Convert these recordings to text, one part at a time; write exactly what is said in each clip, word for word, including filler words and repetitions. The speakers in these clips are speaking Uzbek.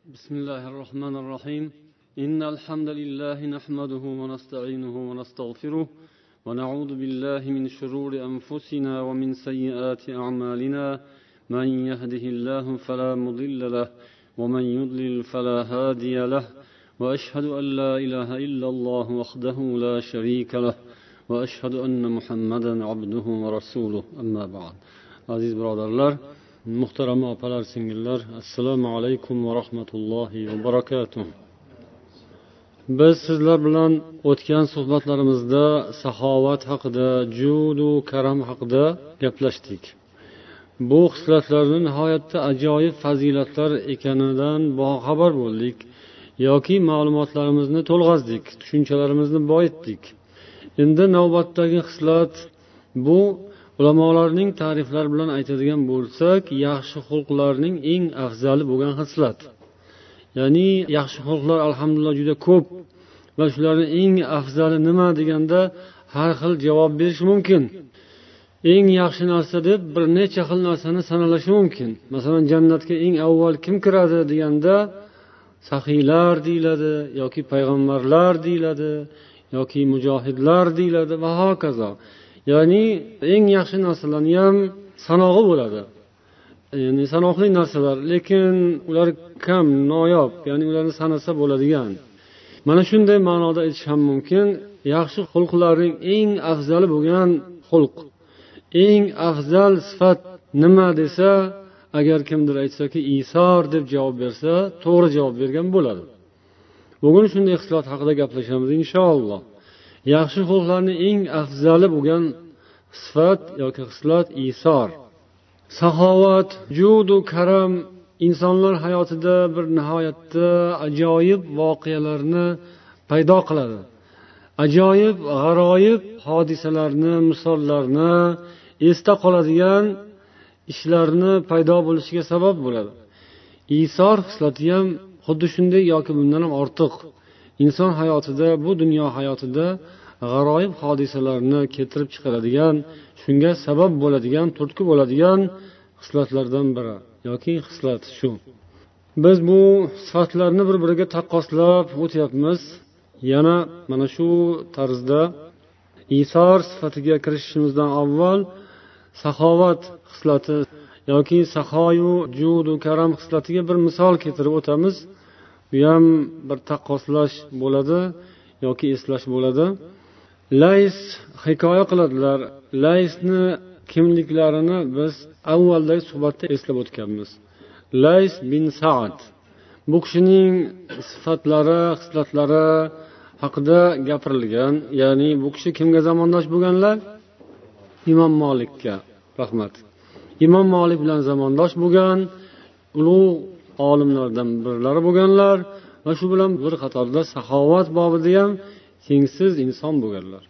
بسم الله الرحمن الرحيم إن الحمد لله نحمده ونستعينه ونستغفره ونعوذ بالله من شرور أنفسنا ومن سيئات أعمالنا من يهده الله فلا مضل له ومن يضلل فلا هادي له وأشهد أن لا إله إلا الله وحده لا شريك له وأشهد أن محمدا عبده ورسوله أما بعد. عزيز برادرlar, muhtaram opalar, singillar, assalomu alaykum va rahmatullohi va barakatuh. Biz sizlar bilan o'tgan suhbatlarimizda saxovat haqida, judu karam haqida gaplashdik. Bu xislatlarning nihoyatda ajoyib fazilatlar ekanidan boxabar bo'ldik yoki ma'lumotlarimizni to'lg'azdik, tushunchalarimizni boyitdik. Endi navbatdagi xislat bu ulamolarning ta'riflari bilan aytadigan bo'lsak, yaxshi xulqlarning eng afzali bo'lgan xislat. Ya'ni yaxshi xulqlar alhamdulillah juda ko'p va shularning eng afzali nima deganda har xil javob berish mumkin. Eng yaxshi narsa deb bir necha xil narsani sanalashi mumkin. Masalan, jannatga eng avval kim kiradi deganda saxiylar deyiladi yoki payg'ambarlar deyiladi yoki mujohidlar deyiladi va hokazo. Ya'ni eng yaxshi narsalarni ham sanog'i bo'ladi. Ya'ni sanoqli narsalar, lekin ular kam, noyob, ya'ni ularni sanasa bo'ladigan. Mana shunday ma'noda aytish ham mumkin. Yaxshi xulqlarning eng afzali bo'lgan xulq, eng afzal sifat nima desa, agar kimdir aytsaki isor deb javob bersa, to'g'ri javob bergan bo'ladi. Bugun shunday xislat haqida gaplashamiz inshaalloh. Yaxshi xulqlarning eng afzali bo'lgan sifat yoki xislat isor. Saxovat, judu karam insonlar hayotida bir nihoyatda ajoyib voqealarni paydo qiladi. Ajoyib, g'aroyib hodisalarni, misollarni, esda qoladigan ishlarni paydo bo'lishiga sabab bo'ladi. Isor xislati ham xuddi shunday yoki bundan ham ortiq. Inson hayotida, bu dunyo hayotida g'aroyib hodisalarni keltirib chiqaradigan, shunga sabab bo'ladigan, turtki bo'ladigan xislatlardan biri yoki xislat shu. Biz bu sifatlarni bir-biriga taqqoslab o'tyapmiz. Yana mana shu tarzda isor sifatiga kirishimizdan avval saxovat xislati yoki saxoyu judu karam xislatiga bir misol keltirib o'tamiz. Bu ham bir taqqoslash bo'ladi yoki eslash bo'ladi. Lays hikoya qiladilar. Laysni kimliklarini biz avvaldagi suhbatda eslab o'tganmiz. Lays bin Sa'd. Bu kishining sifatlari, xislatlari haqida gapirilgan. Ya'ni bu kishi kimga zamondosh bo'lganlar? Imom Malikka, rahmat. Imom Malik bilan zamondosh bo'lgan, ulug' olimlardan birlari bo'lganlar va shu bilan bir qatorda saxovat bobida ham tengsiz inson bo'lganlar.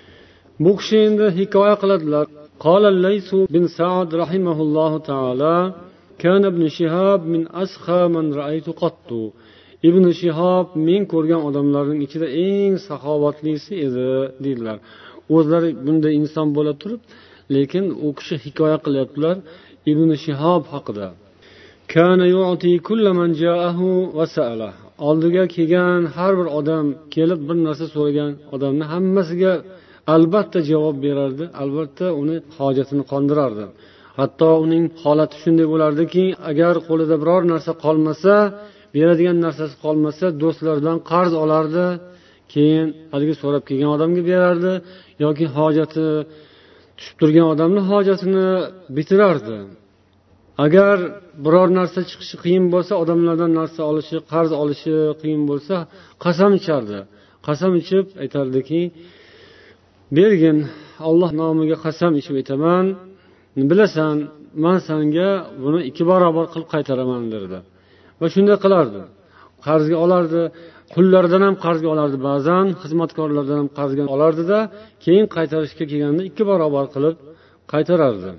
Bu kishi endi hikoya qiladilar. Qala Lays bin Sa'd rahimahullohu taala kana ibn Shihab min asxa man ra'aytu qattu. Ibn Shihab men ko'rgan odamlarning ichida eng saxovatlisi edi dedilar. O'zlari bunday inson bo'la turib, lekin u kishi hikoya qilyaptilar Ibn Shihab haqida. Kana yu'ti kullu man ja'ahu wa sa'ala. Oldiga kelgan har bir odam kelib bir narsa so'ragan odamni hammasiga albatta javob berardi, albatta uni hojatini qondirardi. Hatto uning holati shunday bo'lardiki, agar qo'lida biror narsa qolmasa, beradigan narsasi qolmasa, do'stlardan qarz olardi, keyin haligi so'rab kelgan odamga berardi yoki hojati tushib turgan odamning hojatini bitirardi. Agar biror narsa chiqishi qiyin bo'lsa, odamlardan narsa olishi, qarz olishi qiyin bo'lsa, qasam ichardi. Qasam ichib aytardiki, bergin, Alloh nomiga qasam ichib aytaman, bilasan, men senga buni ikki barobar qilib qaytaraman derdi. Va shunday qilardi. Qarzga olardi, qullardan ham qarzga olardi, ba'zan xizmatkorlardan ham qarzga olardi-da, keyin qaytarishga kelganda ikki barobar qilib qaytarardi.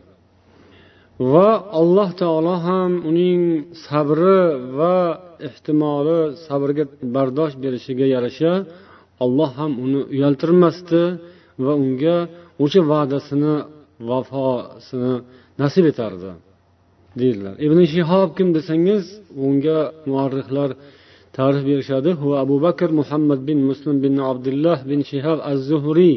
Va Alloh taolo ham uning sabri va ehtimoli, sabrga bardosh berishiga yarasha Alloh ham uni uyaltirmasdi va unga o'sha va'dasini, vafosini nasib etardi. deydilar. Ibn Shihob kim desangiz, unga muarrixlar ta'rif berishadi. Hu Abu Bakr Muhammad bin Muslim bin Abdullah bin Shihab az-Zuhri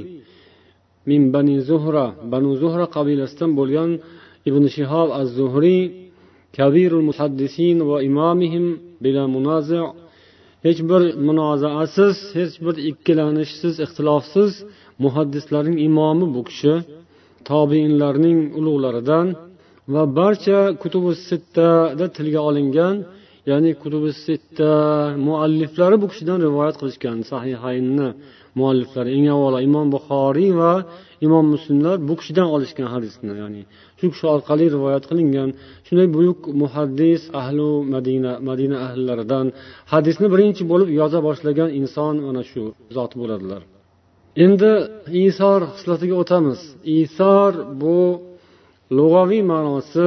min Bani Zuhra, Banu Zuhra qabilasidan bo'lgan Ibn Shihob az-Zuhri kabirul muhaddisin va imamihim bila munazi', hech bir munozaasiz, hech bir ikkilanishsiz, ixtilofsiz muhaddislarning imomi bu kishi, tobiinlarning ulug'laridan va barcha kutubi sittada tilga olingan, ya'ni kutubi sitta mualliflari bu kishidan rivoyat qilishgan. Sahihaynni mualliflari eng avvalo Imom Buxoriy va Imom Muslimlar bu kishidan olishgan hadisni, ya'ni shu kishi orqali rivoyat qilingan. Shunday buyuk muhaddis ahli Madina, Madina ahllaridan hadisni birinchi bo'lib yoza boshlagan inson mana shu zot bo'ladilar. Endi isor xislatiga o'tamiz. Isor bu lug'aviy ma'nosi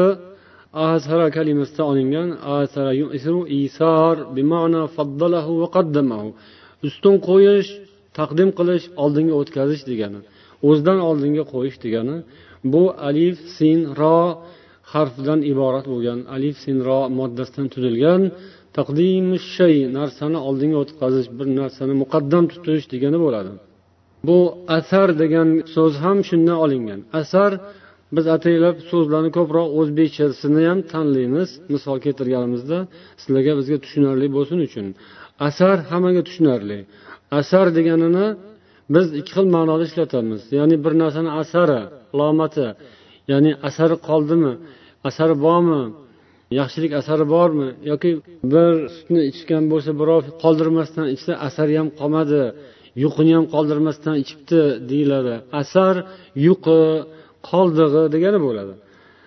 asara kalimasidan olingan. Asara yu'siru, isor bi ma'na faddalahu va qaddamahu. Ustun qo'yish, taqdim qilish, oldinga o'tkazish degani. O'zidan oldinga qo'yish degani. Bu alif, sin, ro harfidan iborat bo'lgan. Alif, sin, ro moddasidan tuzilgan. Taqdimush shay, narsani oldinga o'tkazish, bir narsani muqaddam tutish degani bo'ladi. Bu asar degan so'z ham shundan olingan. Asar, biz ataylab so'zlarni ko'proq o'zbekchasini ham tanlaymiz. Misol keltirganimizda sizlarga, bizga tushunarli bo'lsin uchun. Asar hammaga tushunarli. Asar deganini biz ikki xil ma'noda ishlatamiz. Ya'ni bir narsani asari, alomati, ya'ni asari qoldimi, asari bormi, yaxshilik asari bormi, yoki bir sutni ichgan bo'lsa, birov qoldirmasdan ichsa, asari ham qolmadi, yuqini ham qoldirmasdan ichibdi deyiladi. Asar yuqi, qoldig'i degani bo'ladi.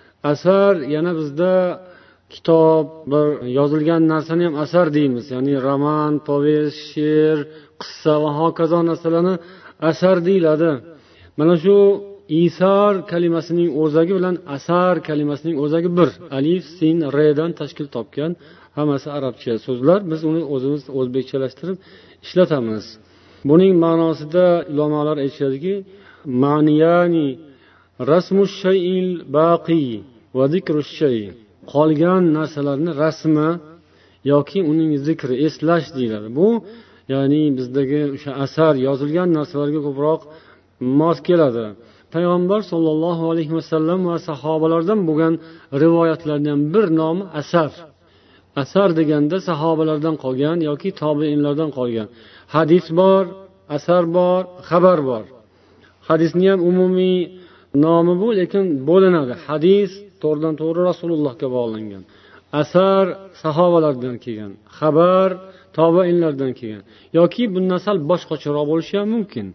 Asar yana bizda kitob, bir yozilgan narsani ham asar deymiz. Ya'ni roman, povest, she'r, qissa va hokazo narsalarni asar deyiladi. Mana shu isor kalimasining o'zagi bilan asar kalimasining o'zagi bir. Alif, sin, redan tashkil topgan. Hammasi arabcha so'zlar. Biz uni o'zimiz o'zbekchalashtirib ishlatamiz. Buning ma'nosida ulamolar aytishadiki, ma'niyani rasmush shay'il baqi va zikrush shay. Qolgan narsalarni rasmi yoki uning zikri, eslash deyiladi. Bu ya'ni bizdagi o'sha asar, yozilgan narsalarga ko'proq mos keladi. Payg'ambar sollallohu alayhi vasallam va sahobalardan bo'lgan rivoyatlardan bir nomi asar. Asar deganda sahobalardan qolgan yoki tobiinlardan qolgan. Hadis bor, asar bor, xabar bor. Hadisni ham umumiy nomi bu, lekin bo'linadi. Hadis to'g'ridan to'g'ri Rasulullohga bog'langan. Asar sahobalardan kelgan. Xabar tobiinlardan kelgan. Yoki bundan sal boshqacharoq bo'lishi ham mumkin.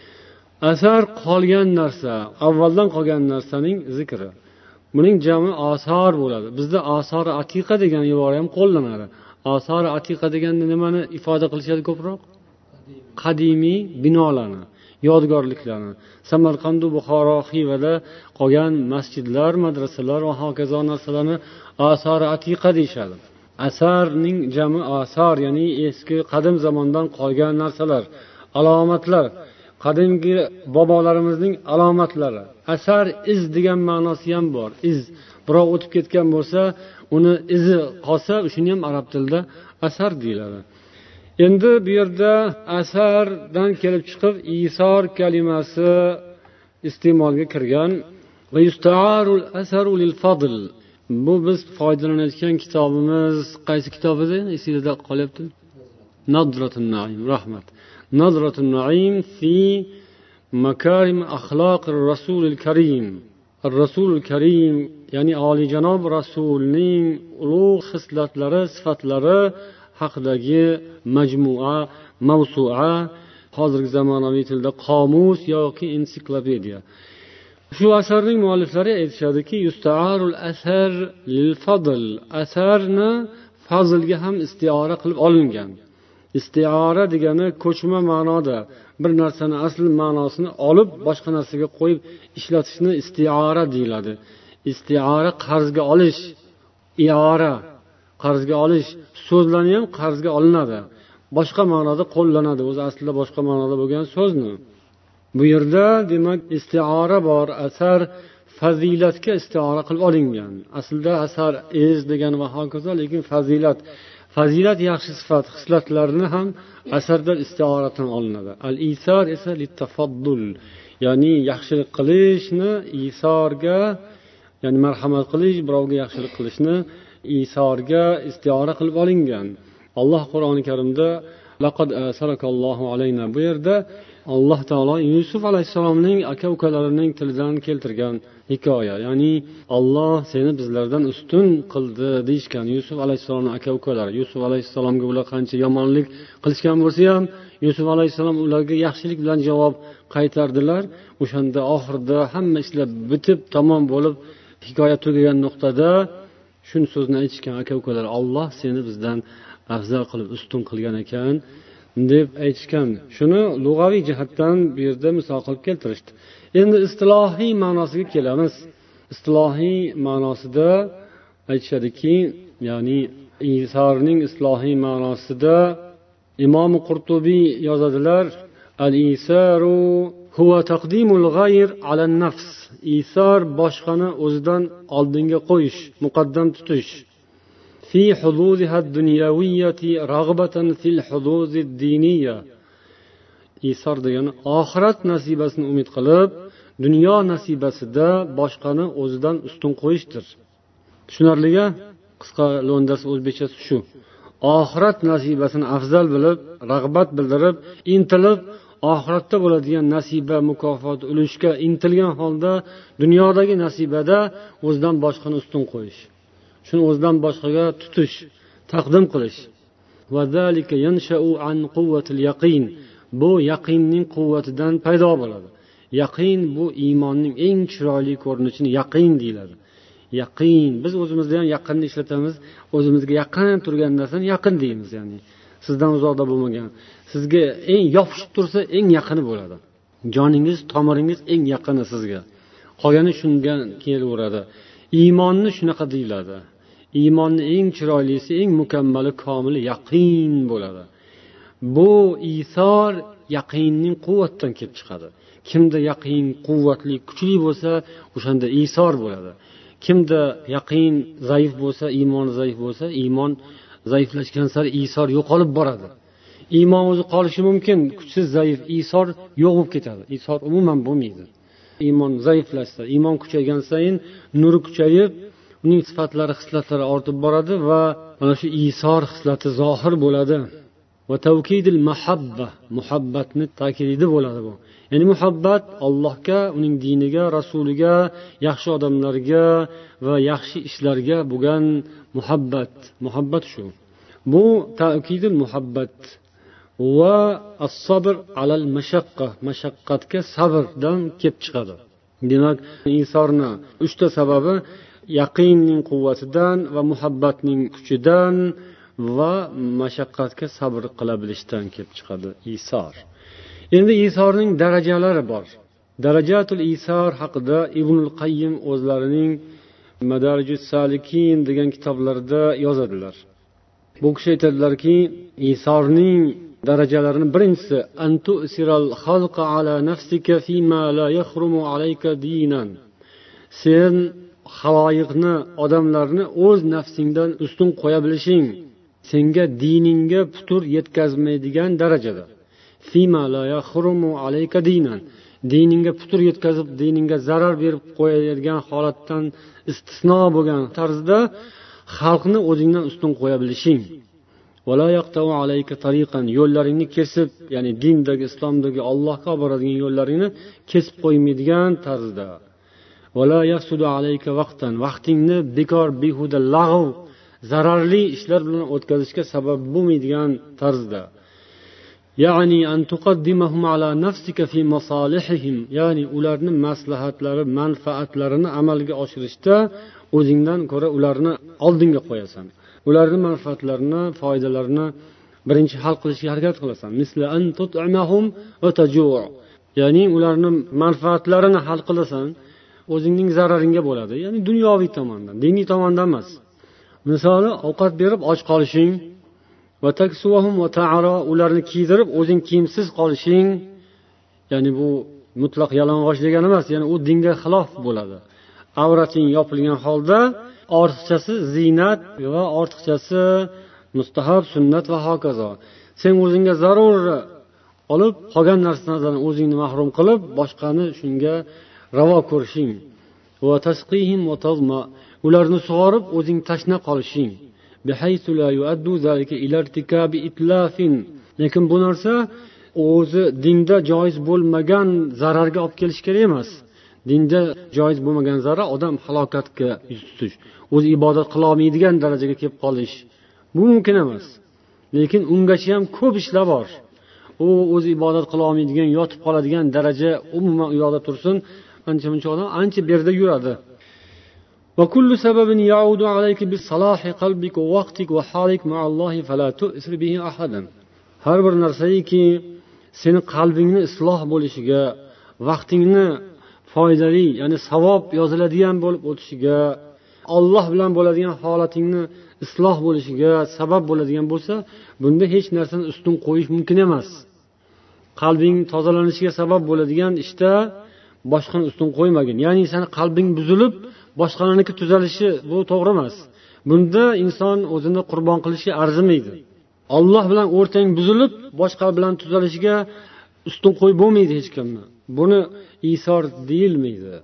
Asar qolgan narsa, avvaldan qolgan narsaning zikri. Buning jami asar bo'ladi. Bizda asar atiqa degan ibora ham qo'llanadi. Asar atiqa deganda nimani ifoda qilishadi ko'proq? Qadimiy binolarni, yodgorliklarni. Samarqand, Buxoro, Xivada qolgan masjidlar, madrasalar va hokazo narsalarni asar atiqa deyshadi. Asarning jami asar, ya'ni eski qadim zamondan qolgan narsalar, alomatlar, qadimgi bobolarimizning alomatlari. Asar iz degan ma'nosi ham bor. Iz, birov o'tib ketgan bo'lsa, uni izi qolsa, shuni ham arab tilida asar deyiladi. Endi bu yerda asardan kelib chiqib isor kalimasi iste'molga kirgan. Va yusta'arul asaru lil fadl. Bu biz foydalanayotgan kitobimiz qaysi kitob edi? Esingizda qolyapti? Nadratun Naim, rahmat. Nadratun Naim fi makarim axloqir Rasulil Karim. Rasulul Karim, ya'ni oliyjanob Rasulning ulug' xislatlari, sifatlari haqidagi majmua, mavsua, hozirgi zamonaviy tilda qomus yoki ensiklopediya. Shu asarning mualliflari aytishadiki, yusta'arul asar lil fadl. Asarni fazlga ham istiora qilib olingan. Istiora degani ko'chma ma'noda bir narsani asl ma'nosini olib boshqa narsaga qo'yib ishlatishni istiora deyiladi. Istiora qarzga olish, iora qarzga olish, so'zlarni ham qarzga olinadi. Boshqa ma'noda qo'llanadi, o'zi aslida boshqa ma'noda bo'lgan so'zni. Bu yerda demak istiora bor. Asar fazilatga istiora qilib olingan. Aslida asar ez degan va hokazo, lekin fazilat fazilat yaxshi sifat xislatlarni ham asardan istioratan olinadi. Al-isar esa litafaddul, ya'ni yaxshilik qilishni isorga, ya'ni marhamat qilish, birovga yaxshilik qilishni isorga istiora qilib olingan. Alloh Qur'oni Karimda laqad asarakallohu alayna, bu yerda Alloh taolo Yusuf alayhisalomning aka-ukalarining tilidan keltirgan hikoya, ya'ni Alloh seni bizlardan ustun qildi deyishgan. Yusuf alayhisalomning aka-ukalari, Yusuf alayhisalomga ular qancha yomonlik qilishgan bo'lsa ham, Yusuf alayhisalom ularga yaxshilik bilan javob qaytardilar. O'shanda oxirida hamma ishlar bitib tamom bo'lib, hikoya tugagan nuqtada shuni so'zni aytishgan aka-ukalar, Alloh seni bizdan afzal qilib ustun qilgan ekan deb aytishgan. Shuni lug'aviy jihatdan bu yerda misol qilib keltirishdi. Endi istilohiy ma'nosiga kelamiz. Istilohiy ma'nosida aytishadiki, ya'ni isorning istilohiy ma'nosida Imom Qurtubiy yozadilar, al-isaru huwa taqdimul ghayr ala an-nafs. Isor boshqani o'zidan oldinga qo'yish, muqaddam tutish. في حظوظها الدنيوية رغبة في الحظوظ الدينية. إيثار degani oxirat nasibasini umid qilib, dunyo nasibasida boshqani o'zidan ustun qo'yishdir. Tushunarliga qisqa lo'ndasi o'zbekchasi shu. Oxirat nasibasini afzal bilib, rag'bat bildirib, intilib, oxiratda bo'ladigan nasiba, mukofot, ulushga intilgan holda dunyodagi nasibada o'zidan boshqani ustun qo'yish. Shuni o'zidan boshqaga tutish, taqdim qilish. Vazalika yansha'u an quwwatil yaqin. Bu yaqinning quvvatidan paydo bo'ladi. Yaqin bu iymonning eng chiroyli ko'rinishini yaqin deyiladi. Yaqin, biz o'zimizda ham yaqinni ishlatamiz, o'zimizga yaqin turgan narsani yaqin deymiz, ya'ni sizdan uzoqda bo'lmagan, sizga eng yopishib tursa eng yaqini bo'ladi. Joningiz, tomiringiz eng yaqini sizga. Qolgani shunga kelaveradi. Iymonni shunaqa deyiladi. Iymonni eng chiroylisi, eng mukammali, komili yaqin bo'ladi. Bu isor yaqinning quvvatidan kelib chiqadi. Kimda yaqin quvvatli, kuchli bo'lsa, o'shanda isor bo'ladi. Kimda yaqin zaif bo'lsa, iymon zaif bo'lsa, iymon zaiflashgan sari isor yo'qolib boradi. Iymon o'zi qolishi mumkin, kuchsiz, zaif, isor yo'q bo'lib ketadi. Isor umuman bo'lmaydi. Iymon zaiflashsa, iymon kuchaygan sayin nuri kuchayib, uning sifatlari, xislatlari ortib boradi va mana shu isor xislati zohir bo'ladi. Va tawkidil mahabba, muhabbatni ta'kidi bo'ladi bu. Ya'ni muhabbat Allohga, uning diniga, rasuliga, yaxshi odamlarga va yaxshi ishlarga bo'lgan muhabbat. Muhabbat shu. Bu ta'kidil muhabbat va as-sabr alal mashaqqa, mashaqqatga sabrdan kelib chiqadi. Demak, isorni uchta sababi yaqinning quvvatidan va muhabbatning kuchidan va mashaqqatga sabr qila bilishdan kelib chiqadi isor. Endi isorning darajalari bor. Darajatul isor haqida Ibnul Qayyim o'zlarining Madarijus Salikin degan kitoblarida yozadilar. Bu kishi aytadilarki, isorning darajalarini birinchisi antu siral xalqa ala nafsika fima la yakhrumu alayka dinan. Sen xaloyiqni, odamlarni o'z nafsingdan ustun qo'ya bilishing, senga diningga putur yetkazmaydigan darajada. Fima la yakhrumu alayka dinan. Diningga putur yetkazib, diningga zarar berib qo'yadigan holatdan istisno bo'lgan tarzda xalqni o'zingdan ustun qo'ya bilishing. Wala yaqta'u alayka tariqan, yo'llaringni kesib, ya'ni dindagi, islomdagi Allohga boradigan yo'llaringni kesib qo'ymaydigan tarzda. Wala yafsudu alayka vaqtan, vaqtingni bekor, behuda, lag'v, zararli ishlar bilan o'tkazishga sabab bo'lmaydigan tarzda. Ya'ni an tuqaddimahum ala nafsika fi masalihihim, ya'ni ularni maslahatlari, manfaatlarini amalga oshirishda o'zingdan ko'ra ularni oldinga qo'yasan. Ularning manfaatlarini, foydalarini birinchi hal qilishga harakat qilasan. Misla an tut'imahum va tajuu'. Ya'ni ularning manfaatlarini hal qilasan, o'zingning zararingga bo'ladi. Ya'ni dunyoviy tomondan, diniy tomondan emas. Misoli, ovqat berib och qolishing va taksuhum va ta'ara, ularni kiydirib o'zing kiyimsiz qolishing, ya'ni bu mutlaq yalang'och degani emas, ya'ni u dinga xilof bo'ladi. avrating yopilgan holda, ortiqchasi ziynat va ortiqchasi mustahab, sunnat va hokazo. Sen o'zingga zarur olib, qolgan narsalardan o'zingni mahrum qilib, boshqani shunga ravo ko'rishing. Va tasqihim va tazma, ularni sug'orib, o'zing tashna qolishing. Bihaythu la yu'addu zalika ila irtikabi itlafin. Lekin bu narsa o'zi dinda joiz bo'lmagan zararga olib kelish kerak emas. Dinda joiz bo'lmagan zarar odam halokatga yuz tutish, o'zi ibodat qila olmaydigan darajaga kelib qolish. Bu mumkin emas. Lekin ungacha ham ko'p ishlar bor. U o'zi ibodat qila olmaydigan, yotib qoladigan daraja umuman u yoqda tursin, ancha-muncha odam ancha berda yuradi. Va kullu sababin ya'udu alayka bis salahi qalbika wa waqtika wa halika ma'allohi fala tu'sir bihi ahadan. Har bir narsaki seni qalbingni isloh bo'lishiga, vaqtingni foydali, ya'ni savob yoziladigan bo'lib o'tishiga, Alloh bilan bo'ladigan holatingni isloh bo'lishiga sabab bo'ladigan bo'lsa, bunda hech narsani ustun qo'yish mumkin emas. Qalbing tozalanishiga sabab bo'ladigan ishda boshqani ustun qo'ymagin. Ya'ni seni qalbing buzilib, boshqalarniki tuzalishi bu to'g'ri emas. Bunda inson o'zini qurbon qilishi arzimaydi. Alloh bilan o'rtang buzilib, boshqa bilan tuzalishiga ustun qo'yib bo'lmaydi hech kimni. Buni isor deyilmaydi.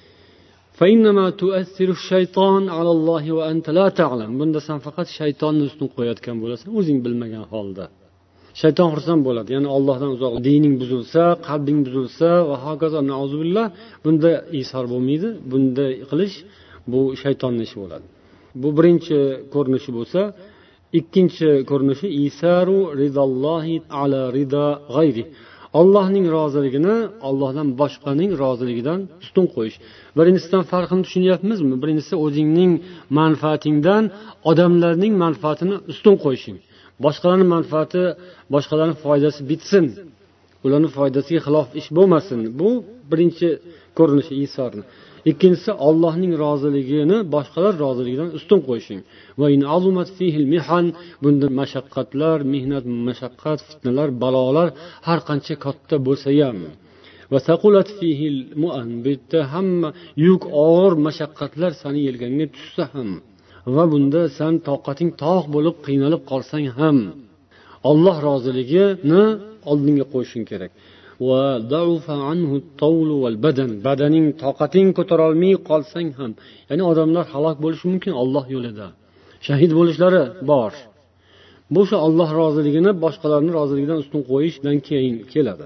فإنما تؤثر الشيطان على الله وأنت لا تعلم. Bunda sen faqat shaytonni ustun qo'yayotgan bo'lasan, o'zing bilmagan holda. Shayton xursand bo'ladi. Ya'ni Allohdan uzoq, dining buzilsa, qalbing buzilsa va hokazo nauzubillah, bunda isor bo'lmaydi. Bunda qilish bu shaytonning ishi bo'ladi. Bu birinchi ko'rinishi bo'lsa, ikkinchi ko'rinishi isaru ridallohi ala rida g'ayri. Allohning roziligini Allohdan boshqaning roziligidan ustun qo'yish. Birinchisidan farqini tushunyapmizmi? Birinchisi o'zingning manfaatingdan odamlarning manfaatini ustun qo'yishing. Boshqalarning manfaati, boshqalarning foydasi bitsin. Ularning foydasiga xilof ish bo'lmasin. Bu birinchi ko'rinishi isorni. Ikkinchisi Allohning roziligini boshqalar roziligidan ustun qo'yishing. Va in azumat fihil mihan, bunda mashaqqatlar, mehnat, mashaqqat, fitnalar, balolar har qancha katta bo'lsa ham, va taqulat fihil mu'an, bitta hamma yuk og'ir mashaqqatlar seni yelkangga tushsa ham, va bunda sen toqating tog' bo'lib qiynalib qolsang ham, Alloh roziligini oldinga qo'yishing kerak. Va da'ufa anhu at-tawl wal badan, badaning toqating ko'tara olmay qolsang ham, ya'ni odamlar halok bo'lishi mumkin Alloh yo'lida. Shahid bo'lishlari bor. Bu shu Alloh roziligini boshqalarning roziligidan ustun qo'yishdan keyin keladi.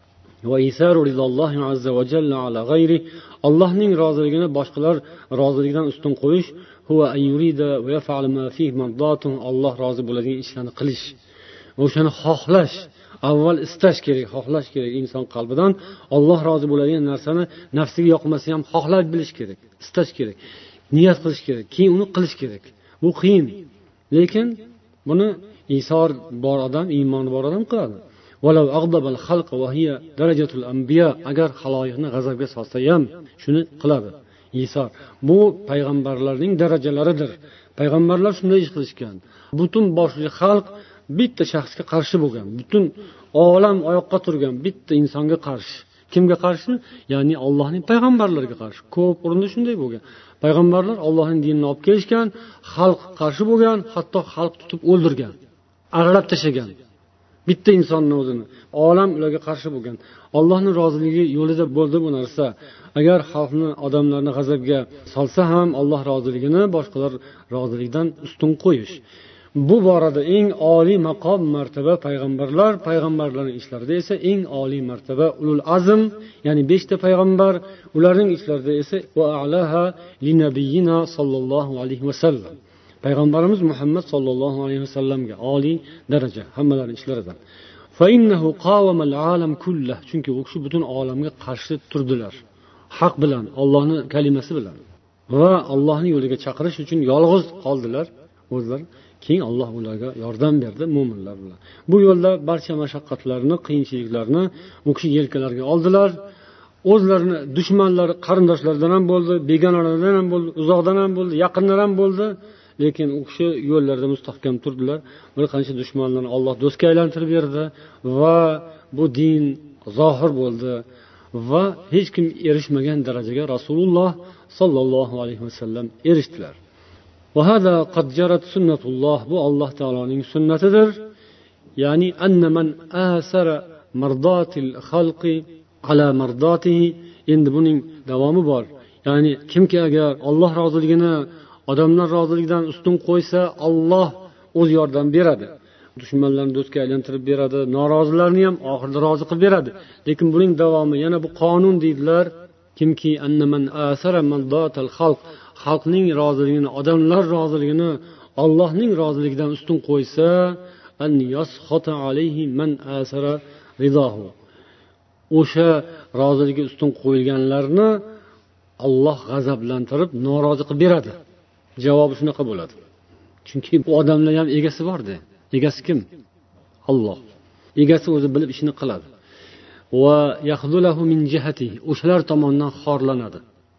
Va isaru ridallohi azza va jalla ala g'ayri, Allohning roziligini boshqalar roziligidan ustun qo'yish, huwa an yurida va yaf'al ma fihi mardatun, Alloh rozi bo'ladigan ishlarni qilish. O'shani xohlash, avval istash kerak, xohlash kerak inson qalbidan. Alloh rozi bo'ladigan narsani nafsiga yoqmasa ham xohlab bilish kerak, istash kerak, niyat qilish kerak, keyin uni qilish kerak. Bu qiyin, lekin buni isor bor odam, iymoni bor odam qiladi. Walau aghdabal xalqa wa hiya darajatul anbiya, agar xaloyiqni g'azabga solsa ham shuni qiladi. Isor bu payg'ambarlarning darajalaridir. Payg'ambarlar shunday ish qilishgan. Butun boshli xalq bitta shaxsga qarshi bo'lgan, butun olam oyoqqa turgan bitta insonga qarshi. Kimga qarshi? Ya'ni Allohning payg'ambarlariga qarshi. Ko'p o'rinda shunday bo'lgan. Payg'ambarlar Allohning dinini olib kelishgan, xalq qarshi bo'lgan, hatto xalq tutib o'ldirgan, ag'rab tashagan. Bitta insonning o'zini, olam ularga qarshi bo'lgan. Allohning roziligi yo'lida bo'ldi bu narsa. Agar xalqni, odamlarni g'azabga solsa ham Alloh roziligini boshqalar roziligidan ustun qo'yish. Bu borada eng oliy maqom martaba payg'ambarlar, payg'ambarlarning ishlarida esa eng oliy martaba ulul azm, ya'ni beshta payg'ambar, ularning ishlarida esa va a'laha li nabiyina sallallohu alayhi vasallam. Payg'ambarimiz Muhammad sallallohu alayhi vasallamga oliy daraja hammalarining ishlaridan. Fa innahu qawama al-alam kullah, chunki u kishi butun olamga qarshi turdilar. Haq bilan, Allohning kalimasi bilan va Allohning yo'liga chaqirish uchun yolg'iz qoldilar o'zlari. Keyin Alloh ularga yordam berdi mu'minlar bilan. Bu yo'lda barcha mashaqqatlarni, qiyinchiliklarni u kishi yelkalariga oldilar. O'zlarini dushmanlari, qarindoshlaridan ham bo'ldi, begonalardan ham bo'ldi, uzoqdan ham bo'ldi, yaqindan ham bo'ldi. Lekin u kishi yo'llarida mustahkam turdilar. Bir qancha dushmanlarni Alloh do'stga aylantirib berdi va bu din zohir bo'ldi. va hech kim erishmagan darajaga Rasululloh sollallohu alayhi vasallam erishdilar. Va hada qad jarat sunnatulloh, bu Alloh taoloning sunnatidir. Ya'ni anna man asara mardatil xalqi ala mardatihi, endi buning davomi bor. Ya'ni kimki agar Alloh roziligini odamlar roziligidan ustun qo'ysa, Alloh o'z yordam beradi. Dushmanlarni do'stga aylantirib beradi, norozilarni ham oxirida rozi qilib beradi. Lekin buning davomi yana bu qonun deydilar. Kimki annaman asara mandatal xalq, xalqning roziligini, odamlar roziligini Allohning roziligidan ustun qo'ysa, an yaskhata alayhi man asara ridahu. O'sha roziligi ustun qo'yilganlarni Alloh g'azablantirib, norozi qilib beradi. Javobi shunaqa bo'ladi. Chunki bu odamlar ham egasi bor-da. Egasi kim? Alloh. Egasi o'zi bilib ishini qiladi. Va yaxdulahu min jihatihi, o'shalar tomonidan xorlanadi.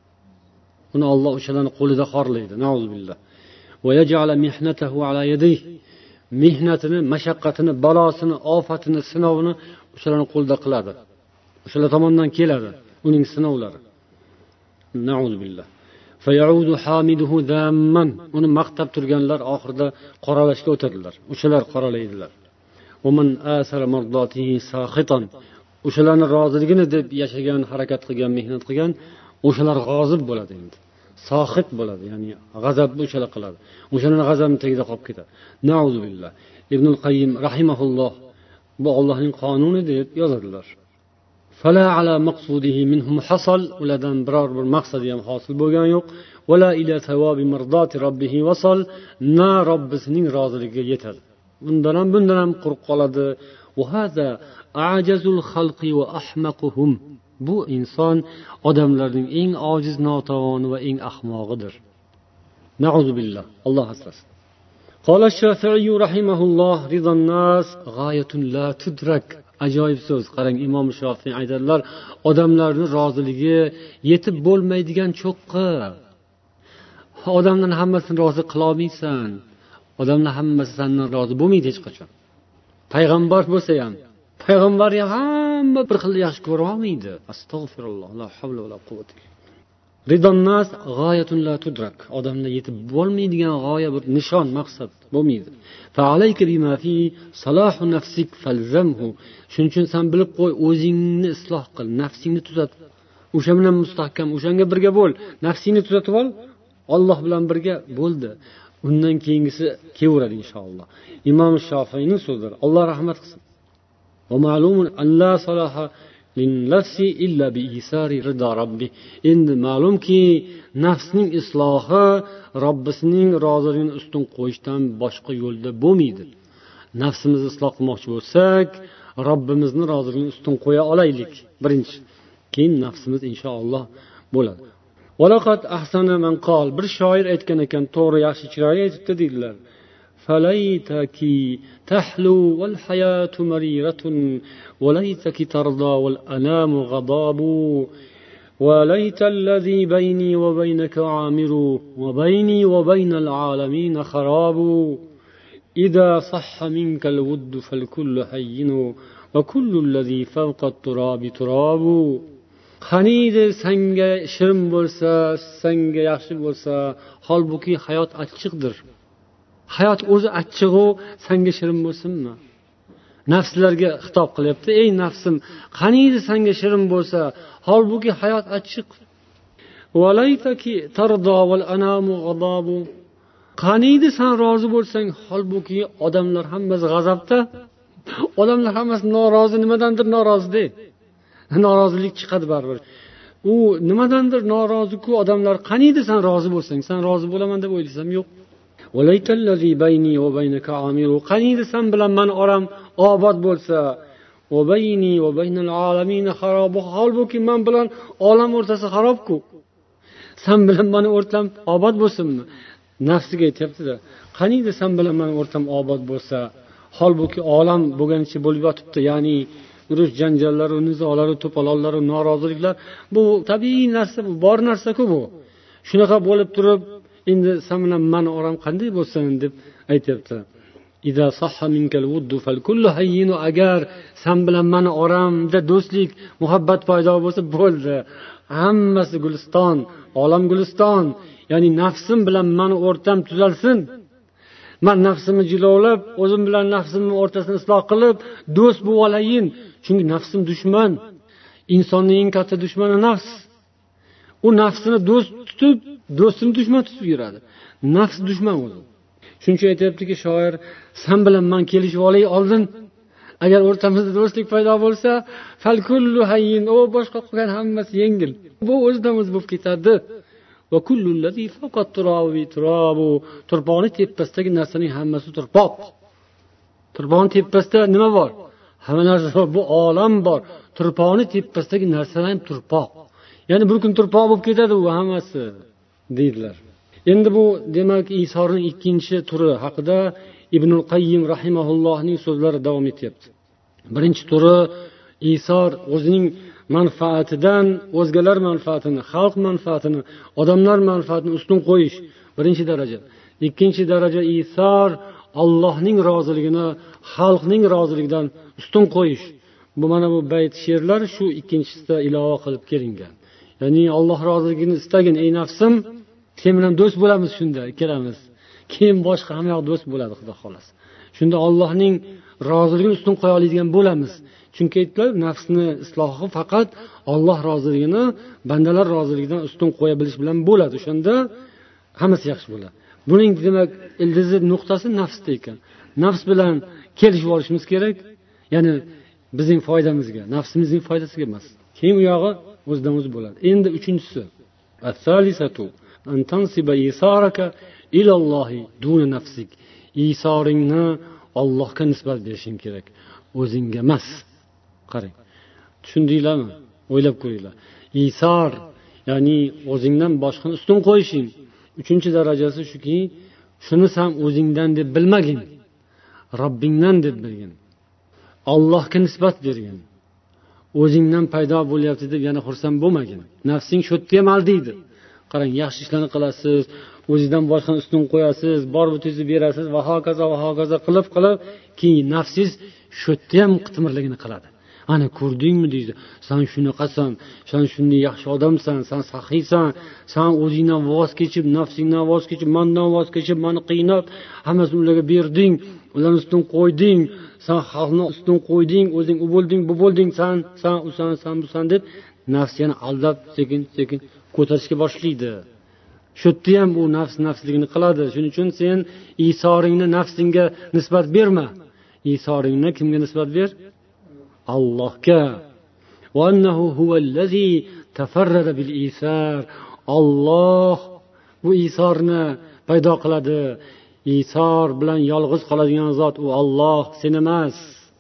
Uni Alloh o'shalarning qo'lida xorlaydi. Nauzubillah. Va yaj'ala mihnatahu ala yadihi, mehnatini, mashaqqatini, balosini, ofatini, sinovini o'shalarning qo'lida qiladi. O'shalar tomonidan keladi uning sinovlari. Nauzubillah. Fayaudu hamiduhu damman, uni maqtab turganlar oxirida qoralashga o'tadilar. O'shalar qoralaydilar. Va man asara mardatihi saqitan, o'shalarning roziligini deb yashagan, harakat qilgan, mehnat qilgan, o'shalar g'ozib bo'ladi endi. Sohit bo'ladi, ya'ni g'azabni o'shalar qiladi. O'shalarning g'azabi tagida qolib ketadi. Nauzubillah. Ibnul Qayyim rahimahulloh bu Allohning qonuni deb yozadilar. Fala ala maqsudihi minhum hasal, ulardan biror bir maqsadi ham hosil bo'lgani yo'q. Wala ila thawabi mardati rabbih wasal, na Robbisining roziligiga yetadi. Bundan ham bundan ham quruq qoladi. Va hada ajazul xalqi va ahmaquhum, bu inson odamlarning eng ojiz, notavoni va eng ahmog'idir. Nauzubillah. Alloh asrasin. Qala Shafi'i rahimahulloh, ridon nas g'oyatun la tudrak. Ajoyib so'z. Qarang, Imom Shofiy aytadilar, odamlarning roziligi yetib bo'lmaydigan cho'qqi. Odamlarning hammasini rozi qila olmaysan. Odamlar hammasi sendan rozi bo'lmaydi hech qachon. Payg'ambar bo'lsa ham, payg'ambar ham hamma bir xil yaxshi ko'ra olmaydi. Astagfirulloh, la havla va la quvvata. Ridon nas g'oyatun la tudrak. Odamlar yetib bo'lmaydigan g'oya, bir nishon, maqsad bo'lmaydi. Fa alayka bima fi salahu nafsik falzamhu. Shuning uchun sen bilib qo'y, o'zingni isloh qil, nafsingni tuzat. O'sha bilan mustahkam, o'shanga birga bo'l. Nafsingni tuzatib ol, Alloh bilan birga bo'ldi. Undan keyingisi kelaveradi inshaalloh. Imom Shofiyning so'zlari, Alloh rahmat qilsin. Va ma'lumun an la salaha lin nafsi illa bi isari rida rabbi. Endi ma'lumki, nafsning islohi Robbisining roziligini ustun qo'yishdan boshqa yo'lda bo'lmaydi. Nafsimizni isloh qilmoqchi bo'lsak, Robbimizning roziligini ustun qo'ya olaylik. Birinchi, keyin nafsimiz inshaalloh bo'ladi. Walaqad ahsana man qol, bir shoir aytgan ekan, to'g'ri, yaxshi chiroyli aytibdi deydilar. Falaytaki tahlu wal hayatu mariratun walaytaki tarda wal anamu ghadabu وليت الذي بيني وبينك عامر وبيني وبين العالمين خراب إذا صح منك الود فالكل هين وكل الذي فوق التراب تراب. Qaniydi senga shirin bo'lsa, senga yaxshi bo'lsa, holbuki hayot achchiqdir. Hayot o'zi achchig'u senga shirin bo'lsinmi? Nafslarga xitob qilyapti. Ey nafsim, qaniydi senga shirin bo'lsa, holbuki hayot achchiq. Walaytaki tarda wal anamu ghadabu. Qaniydi sen rozi bo'lsang, holbuki odamlar hammasi g'azabda. Odamlar hammasi norozi, nimadandir norozi-da. Norozilik chiqadi baribir. U nimadandir norozi-ku odamlar. Qaniydi sen rozi bo'lsang, sen rozi bo'laman deb o'ylasam, yo'q. Walaytallazi bayni va baynaka amiru. Qaniydi sen bilan men oram obod bo'lsa, va bayni va baynal alamin xarob. Holbuki men bilan olam o'rtasi xarobku. Sen bilan meni o'rtam obod bo'lsinmi? Nafsiga aytibdi-da. Qaniydi sen bilan men o'rtam obod bo'lsa, holbuki olam bo'lganicha bo'lib yotibdi. Ya'ni urush janjallari, nizolari, to'polonlar, noroziliklar, bu tabiiy narsa, bu bor narsa-ku bu. Shunaqa bo'lib turib, endi sen bilan men oram qanday bo'lsin deb aytibdi. إذا صح منك الود فالكل هين. agar sen bilan mani oramda do'stlik muhabbat paydo bo'lsa bo'ldi, hammasi guliston, olam guliston. ya'ni nafsim bilan mani o'rtam tuzalsin, man nafsimni jilovlab, o'zim bilan nafsimni o'rtasini isloh qilib do'st bo'lib olayin. Chunki nafsim dushman, insonning eng katta dushmani nafs. u nafsini do'st tutib, do'stini dushman tutib yuradi. Nafs dushman o'zi. Shuning uchun aytayaptiki shoir, sen bilan men kelishib olay oldin, agar o'rtamizda do'stlik paydo bo'lsa, fal kullu hayyin, o boshqa qilgan hammasi yengil, bu o'zidan o'zi bo'lib ketadi. Va kullu allazi faqat turabi turabu, turpoqning tepasidagi narsaning hammasi turpoq. Turpoqning tepasida nima bor? Hamma narsa bor, bu olam bor. Turpoqning tepasidagi narsalar ham turpoq. Ya'ni bir kun turpoq bo'lib ketadi u hammasi, deydilar. Endi bu demak Isorning ikkinchi turi haqida Ibnul Qayyim rahimahullohning so'zlari davom etyapti. Birinchi turi Isor o'zining manfaatidan o'zgalar manfaatini, xalq manfaatini, odamlar manfaatini ustun qo'yish, birinchi daraja. Ikkinchi daraja Isor Allohning roziligini xalqning roziligidan ustun qo'yish. Bu mana bu bayt she'rlar shu ikkinchisida ilova qilib kelingan. Ya'ni Alloh roziligini istagin ey nafsim, sen bilan do'st bo'lamiz shunda ikkalamiz. Keyin boshqa hamma yoq do'st bo'ladi xudo xolos. Shunda Allohning roziligini ustun qo'ya oladigan bo'lamiz. Chunki aytdilar, nafsni islohi faqat Alloh roziligini, bandalar roziligidan ustun qo'ya bilish bilan bo'ladi. O'shanda hammasi yaxshi bo'ladi. Buning demak ildizi nuqtasi nafsda ekan. Nafs bilan kelishib olishimiz kerak. Ya'ni bizning foydamizga, nafsimizning foydasiga emas. Keyin u yog'i o'zidan o'zi bo'ladi. Endi uchinchisi, as-salisatu an tansiba isaraka ila Allohi duna nafsik. Isoringni Allohga nisbat berishing kerak, o'zingga emas. Qarang. Tushundinglarmi? O'ylab ko'ringlar. Isor, ya'ni o'zingdan boshqani ustun qo'yishing. Uchinchi darajasi shuki, shuni ham o'zingdan deb bilmagin. Robbingdan deb bilgin. Allohga nisbat bergin. O'zingdan paydo bo'lyapti deb yana xursand bo'lmagin. Nafsing sho'tda ham aldaydi. Qarang, yaxshi ishlarni qilasiz, o'zingizdan boshqani ustun qo'yasiz, bor butingizni berasiz va hokazo va hokazo qilib qilib, keyin nafsiz sho'tda ham qitmirligini qiladi. Ana ko'rdingmi deydi, sen shunaqasan, sen shunday yaxshi odamsan, sen saxiysan, sen o'zingdan voz kechib, nafsingdan voz kechib, mendan voz kechib, meni qiynab, hammasini ularga berding, ularni ustun qo'yding, sen xalqni ustun qo'yding, o'zing u bo'lding, bu bo'lding, sen, sen, u sen, sen bu sen deb nafs yana aldab sekin-sekin ko'tarishga boshlaydi. Sho'tda ham u nafs nafsligini qiladi. Shuning uchun sen isoringni nafsingga nisbat berma. Isoringni kimga nisbat ber? Allohga. Va annahu huvallazi tafarrada bil isar. Alloh bu isorni paydo qiladi. Isor bilan yolg'iz qoladigan zot u Alloh, sen emas.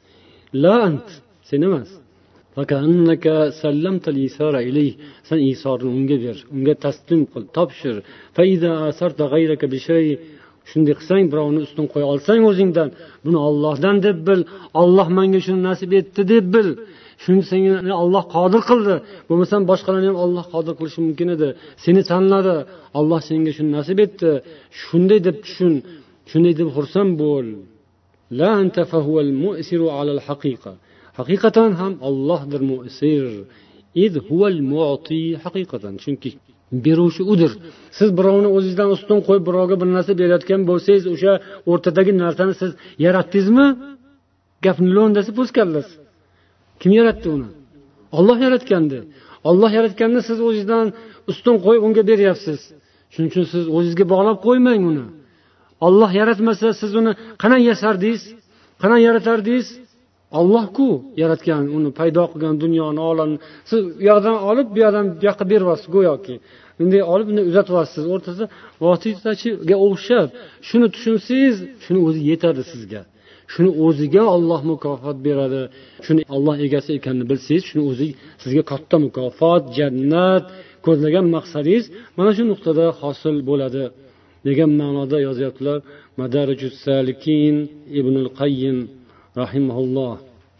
La ant, sen emas. Fakannaka sallamta al-isara ilayhi. Sen isorni unga ber, unga taslim qil, topshir. Fa iza asarta ghayraka bi shay. Shunday qilsang, birovni ustun qo'ya olsang o'zingdan, buni Allohdan deb bil, Alloh menga shuni nasib etdi deb bil. Shuni senga Alloh qodir qildi. Bo'lmasam boshqalarni ham Alloh qodir qilishi mumkin edi. Seni tanladi, Alloh senga shuni nasib etdi. Shunday deb tushun, shunday deb xursand bo'l. La anta fa huwal mu'siru 'ala al-haqiqa. Haqiqatan ham Allohdir mu'sir. Id huwal mu'ti haqiqatan. Chunki beruvchi udir. Siz birovni o'zingizdan ustun qo'yib birovga bir narsa berayotgan bo'lsangiz, o'sha o'rtadagi narsani siz yaratdingizmi? Gapni lo'ndasi po'skallasi. Kim yaratdi uni? Alloh yaratgandi. Alloh yaratganni siz o'zingizdan ustun qo'yib unga beryapsiz. Shuning uchun siz o'zingizga bog'lab qo'ymang uni. Alloh yaratmasa siz uni qanday yasardingiz? Qanday yaratardingiz? Alloh-ku yaratgan, uni paydo qilgan dunyoni, olamni. Siz u yoqdan olib, bu yoqdan bu yoqqa beryapsiz go'yoki. Bunday olib, bunday uzatyapsiz. O'rtasida vositachiga o'xshab. Shuni tushunsangiz, shuni o'zi yetadi sizga. Shuni o'ziga Alloh mukofot beradi. Shuni Alloh egasi ekanini bilsangiz, shuni o'zi sizga katta mukofot, jannat, ko'zlagan maqsadingiz mana shu nuqtada hosil bo'ladi degan ma'noda yozyaptilar Madarijus Salikin Ibnul Qayyim rahimahulloh.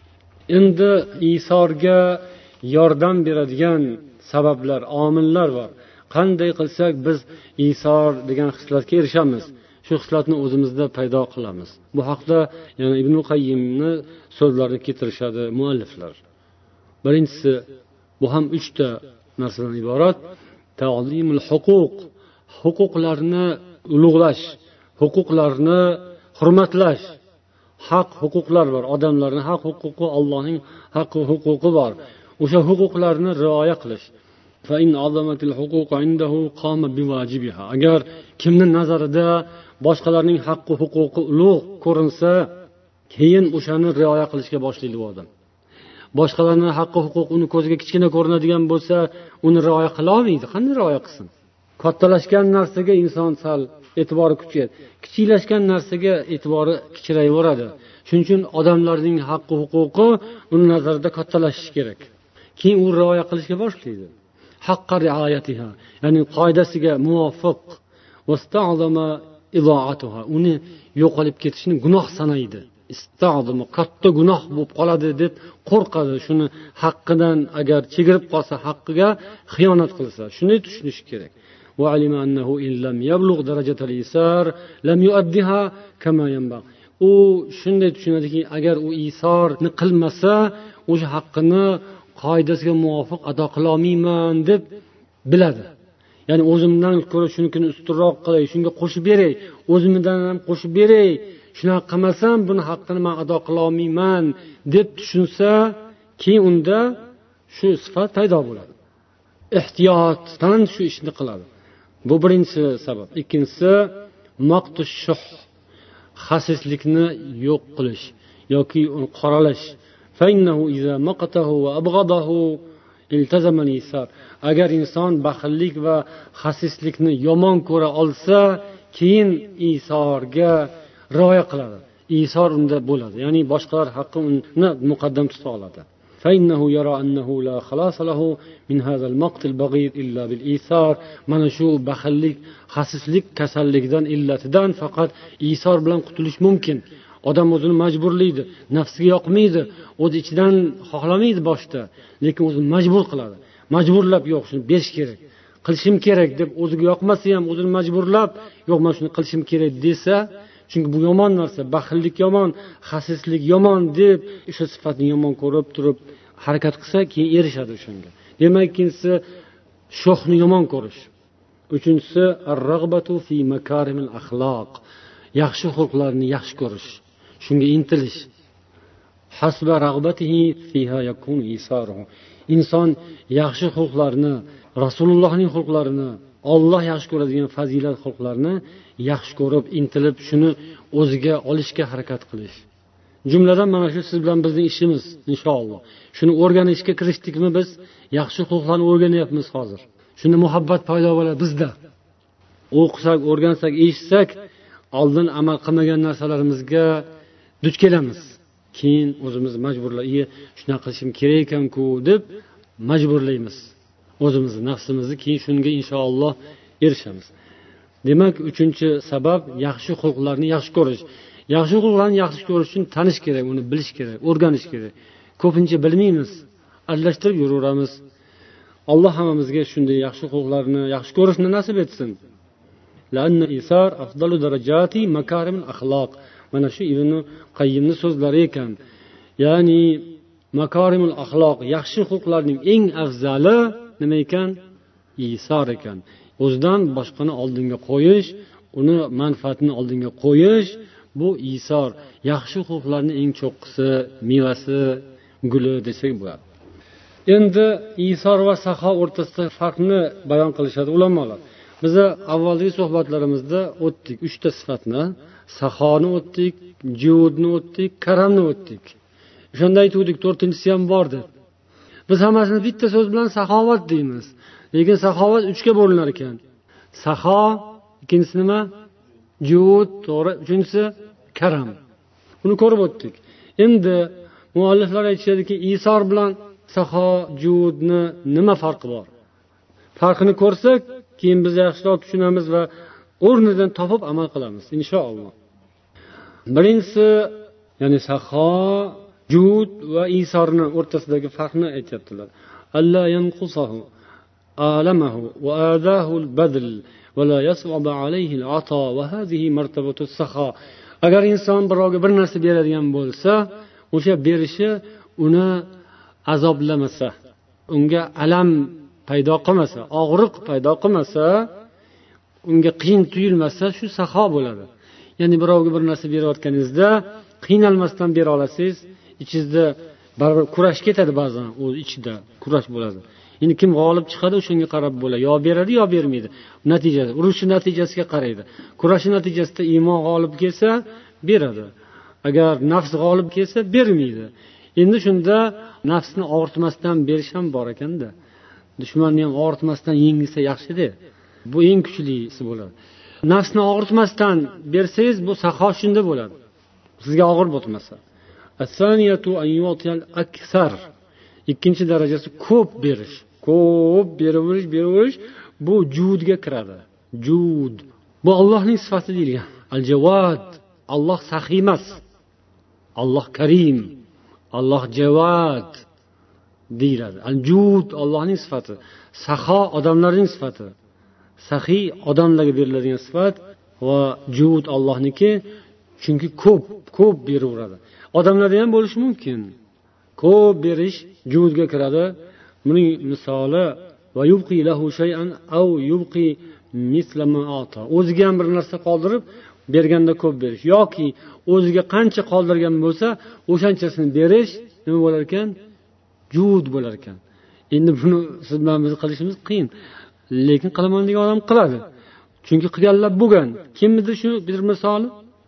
Endi isorga yordam beradigan sabablar, omillar bor. Qanday qilsak biz isor degan hislatga erishamiz? shu xislatni o'zimizda paydo qilamiz. Bu haqda yana Ibn Qayyimni so'zlarini keltirishadi mualliflar. Birinchisi, bu ham uchta narsadan iborat. Ta'zimul huquq, huquqlarni ulug'lash, huquqlarni hurmatlash. Haq huquqlar bor, odamlarning haq huquqi, Allohning haq huquqi bor. O'sha huquqlarni rioya qilish. Fa in azamatil huquq indahu qama biwajibiha. Agar kimning nazarida boshqalarning haqqi huquqi ulug' ko'rinsa, keyin o'shani rioya qilishga boshlaydi bu odam. Boshqalarning haqqi huquq uni ko'ziga kichkina ko'rinadigan bo'lsa, uni rioya qila olmaydi. Qanday rioya qilsin? Kattalashgan narsaga inson sal e'tibori kuchayadi. Kichiklashgan narsaga e'tibori kichrayveradi. Shuning uchun odamlarning haqqi huquqi uning nazarida kattalashishi kerak. Keyin u rioya qilishga boshlaydi. Haqqa riayatiha, ya'ni qoidasiga muvofiq vasta'zama idoatuha, uni yo'qolib ketishini gunoh sanaydi. Ista'zama, katta gunoh bo'lib qoladi deb qo'rqadi. Shuni haqqidan agar chegirib qolsa, haqqiga xiyonat qilsa, shuni tushunish kerak. Va alima annahu illam yablugh darajatal isar lam yu'addiha kama yanbaghi. U shunday tushunadiki, agar u isorni qilmasa, o'sha haqqini qoidasiga muvofiq ado qila olmayman deb biladi. Ya'ni o'zimdan ko'ra shunikini ustunroq qilay, shunga qo'shib beray, o'zimdan ham qo'shib beray. Shunaqa qilmasam, buni haqqini men ado qila olmayman deb tushunsa, keyin unda shu sifat paydo bo'ladi. Ehtiyotdan shu ishni qiladi. Bu birinchi sabab. Ikkinchisi, maqtush shuh, xasislikni yo'q qilish yoki uni qoralash. Fa innahu iza maqatahu va abghadahu iltazama al-isar. Agar inson baxillik va xasislikni yomon ko'ra olsa, keyin isorga rioya qiladi. Isor unda bo'ladi. Ya'ni boshqalar haqqi uni muqaddam tuta oladi. Fa innahu yara annahu la khalas lahu min hadha al-maqt al-baghid illa bil-isar. Mana shu baxillik, xasislik kasalligidan, illatidan faqat isor bilan qutulish mumkin. Odam o'zini majburlaydi, nafsiga yoqmaydi, o'z ichidan xohlamaydi boshda, lekin o'zini majbur qiladi. Majburlab, yo'q, shuni berish kerak, qilishim kerak deb o'ziga yoqmasa ham o'zini majburlab, yo'q, men shuni qilishim kerak desa, chunki bu yomon narsa, baxillik yomon, xasislik yomon deb o'sha sifatni yomon ko'rib turib harakat qilsa, keyin erishadi o'shanga. Demak, ikkinchisi shohni yomon ko'rish. Uchinchisi ar-ragbatu fi makarimil axloq. Yaxshi xulqlarni yaxshi ko'rish, shunga intilish. Hasba rag'batihi fiha yakunu isaruhu. Inson yaxshi xulqlarni, Rasulullohning xulqlarini, Alloh yaxshi ko'radigan fazilat xulqlarni yaxshi ko'rib, intilib, shuni o'ziga olishga harakat qilish. Jumladan mana shu siz bilan bizning ishimiz, inshaalloh. Shuni o'rganishga kirishdikmi biz? Yaxshi xulqlarni o'rganyapmiz hozir. Shunda muhabbat paydo bo'ladi bizda. O'qisak, o'rgansak, eshitsak, oldin amal qilmagan narsalarimizga duch kelamiz. Keyin o'zimiz majburlaymiz, shunaqa qilishim kerak ekan-ku deb majburlaymiz o'zimizni, nafsimizni, keyin shunga inshaalloh erishamiz. Demak, uchinchi sabab yaxshi xulqlarni yaxshi ko'rish. Yaxshi xulqlarni yaxshi ko'rish uchun tanish kerak, uni bilish kerak, o'rganish kerak. Ko'pincha bilmaymiz, aralashtirib yuraveramiz. Alloh hammamizga shunday yaxshi xulqlarni yaxshi ko'rishni nasib etsin. La'anna isar afdalu darajati makarimul axloq. Mana shu Ibn Qayyimning so'zlari ekan. Ya'ni makarimul axloq, yaxshi xulqlarning eng afzali nima ekan? Isor ekan. O'zidan boshqani oldinga qo'yish, uni manfaatini oldinga qo'yish, bu isor. Yaxshi xulqlarning eng cho'qqisi, mevasi, guli desak bo'ladi. Endi isor va saxo o'rtasida farqni bayon qilishadi ulamolar. Biz avvalgi suhbatlarimizda o'tdik, uchta sifatni, saxoni o'tdik, judni o'tdik, karamni o'tdik. Shunda aytdik, to'rtinchisi ham bor deb. Biz hammasini bitta so'z bilan saxovat deymiz. Lekin saxovat uchga bo'linar ekan. Saxo, ikkinchisi nima? Jud, to'g'ri, uchinchisi karam. Buni ko'rib o'tdik. Endi mualliflar aytishadiki, isor bilan saxo, judni nima farqi bor? Farqini ko'rsak, keyin biz yaxshiroq tushunamiz va o'rnidan topib amal qilamiz, inshaalloh. Birinchisi, ya'ni saxo, jud va isorning o'rtasidagi farqni aytibdilar. Alla yanqusahu alamahu va adahu al-badl ولا يصعب عليه العطاء وهذه مرتبة السخاء. agar inson birovga bir narsa beradigan bo'lsa, o'sha berishi uni azoblamasa, unga alam paydo qilmasa, og'riq paydo qilmasa, unga qiyin tuyulmasa, shu saxo bo'ladi. Ya'ni birovga bir narsa berayotganingizda qiynalmasdan bera olasiz, ichingizda baribir kurash ketadi, ba'zan o'z ichida kurash bo'ladi. Endi kim g'olib chiqadi, o'shanga qarab bo'ladi. Yo beradi, yo bermaydi. Natijasi, urushning natijasiga qaraydi. Kurashning natijasida iymon g'olib kelsa, beradi. Agar nafs g'olib kelsa, bermaydi. Endi shunda nafsni og'ritmasdan berish ham bor ekanda. Dushmanni ham og'ritmasdan yengilsa yaxshi-da. Bu eng kuchlisi bo'ladi. Nafsni og'ritmasdan bersangiz, bu saxo shunda bo'ladi. Sizga og'ir bo'lmasa. As-saniyatu an yu'tiyal aksar. Ikkinchi darajasi ko'p berish. Ko'p beraverish, beraverish bu judga kiradi. Jud. Bu Allohning sifati deyilgan. Al-Jawad. Alloh saxiy emas. Alloh Karim. Alloh Jawad deyiladi. Al-Jud Allohning sifati. Saxo odamlarning sifati. Saxiy odamlarga beriladigan sifat va jud Allohniki, chunki ko'p, ko'p beraveradi. Odamlarda ham bo'lishi mumkin. Ko'p berish judga kiradi. Buning misoli va yubqi lahu shay'an aw yubqi misla ma ata. O'ziga ham bir narsa qoldirib berganda ko'p berish yoki o'ziga qancha qoldirgan bo'lsa, o'shanchasini berish nima bo'lar ekan? Jud bo'lar ekan. Endi buni siz bilan biz qilishimiz qiyin. Lekin qilaman degan odam qiladi. Chunki qilganlar bo'lgan. Kimdir shu bir misoli?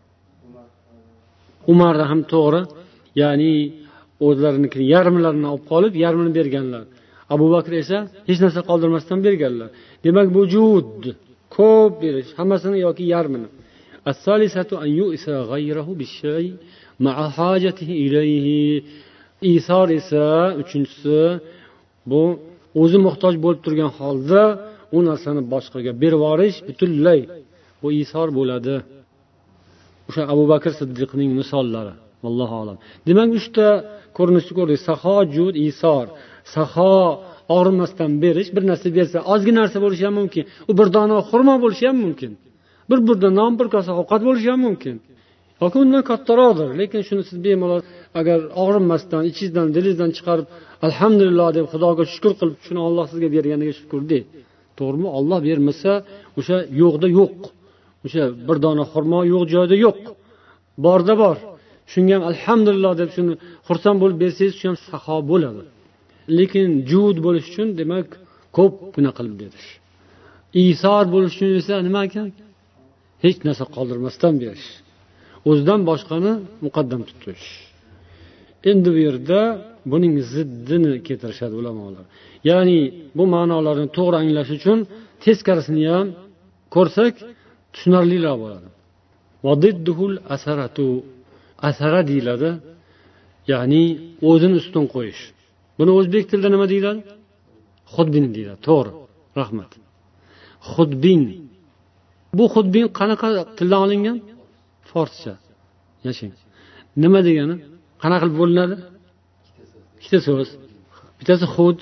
Umarda ham to'g'ri. Ya'ni o'zlariniki yarmilarini olib qolib, yarmini berganlar. Abu Bakr esa hech narsa qoldirmasdan berganlar. Demak, bu jud, ko'p berish, hammasini yoki yarmini. As-salisatu an yu'sa ghayrahu bi-shay ma'a hajatihi ilayhi. Isor esa uchinchisi bu o'zi muhtoj bo'lib turgan holda u narsani boshqaga berib yuborish butunlay bu isor bo'ladi. O'sha Abu Bakr Siddiqning misollari. Allohu a'lam. Demak, uchta ko'rinishni ko'rdik. Saxo, jud, isor. Saxo og'rimasdan berish, bir narsa bersa, ozgina narsa bo'lishi ham mumkin. U bir dona xurmo bo'lishi ham mumkin. Bir burda non, bir kosa ovqat bo'lishi ham mumkin. Yoki undan kattaroqdir, lekin shuni siz bemalol agar og'rimasdan, ichingizdan, dilingizdan chiqarib, alhamdulillah deb Xudoga shukr qilib, shuni Alloh sizga berganiga shukr de. To'g'rimi? Alloh bermasa, o'sha yo'qda yo'q. O'sha bir dona xurmo yo'q joyda yo'q. Borda bor. Shunga ham alhamdulillah deb shuni xursand bo'lib bersangiz, shu ham saxo bo'ladi. Lekin jud bo'lish uchun demak ko'p guna qilib berish. Isor bo'lish uchun esa nima ekan? Hech narsa qoldirmasdan berish. O'zidan boshqani muqaddam tutish. Endi bu yerda buning ziddini keltirishadi ulamolar. Ya'ni bu ma'nolarni to'g'ri anglash uchun teskarisini ham ko'rsak tushunarliroq bo'ladi. Vadidduhul asaratu. Asara deyiladi. Ya'ni o'zini ustun qo'yish. Buni o'zbek tilida nima deyiladi? Xudbin deyiladi. To'g'ri. Rahmat. Xudbin. Bu xudbin qanaqa tildan olingan? Forscha. Yashang. Nima degani? Qanaqa qilib bo'linadi? Ikkita so'z. Bittasi xud.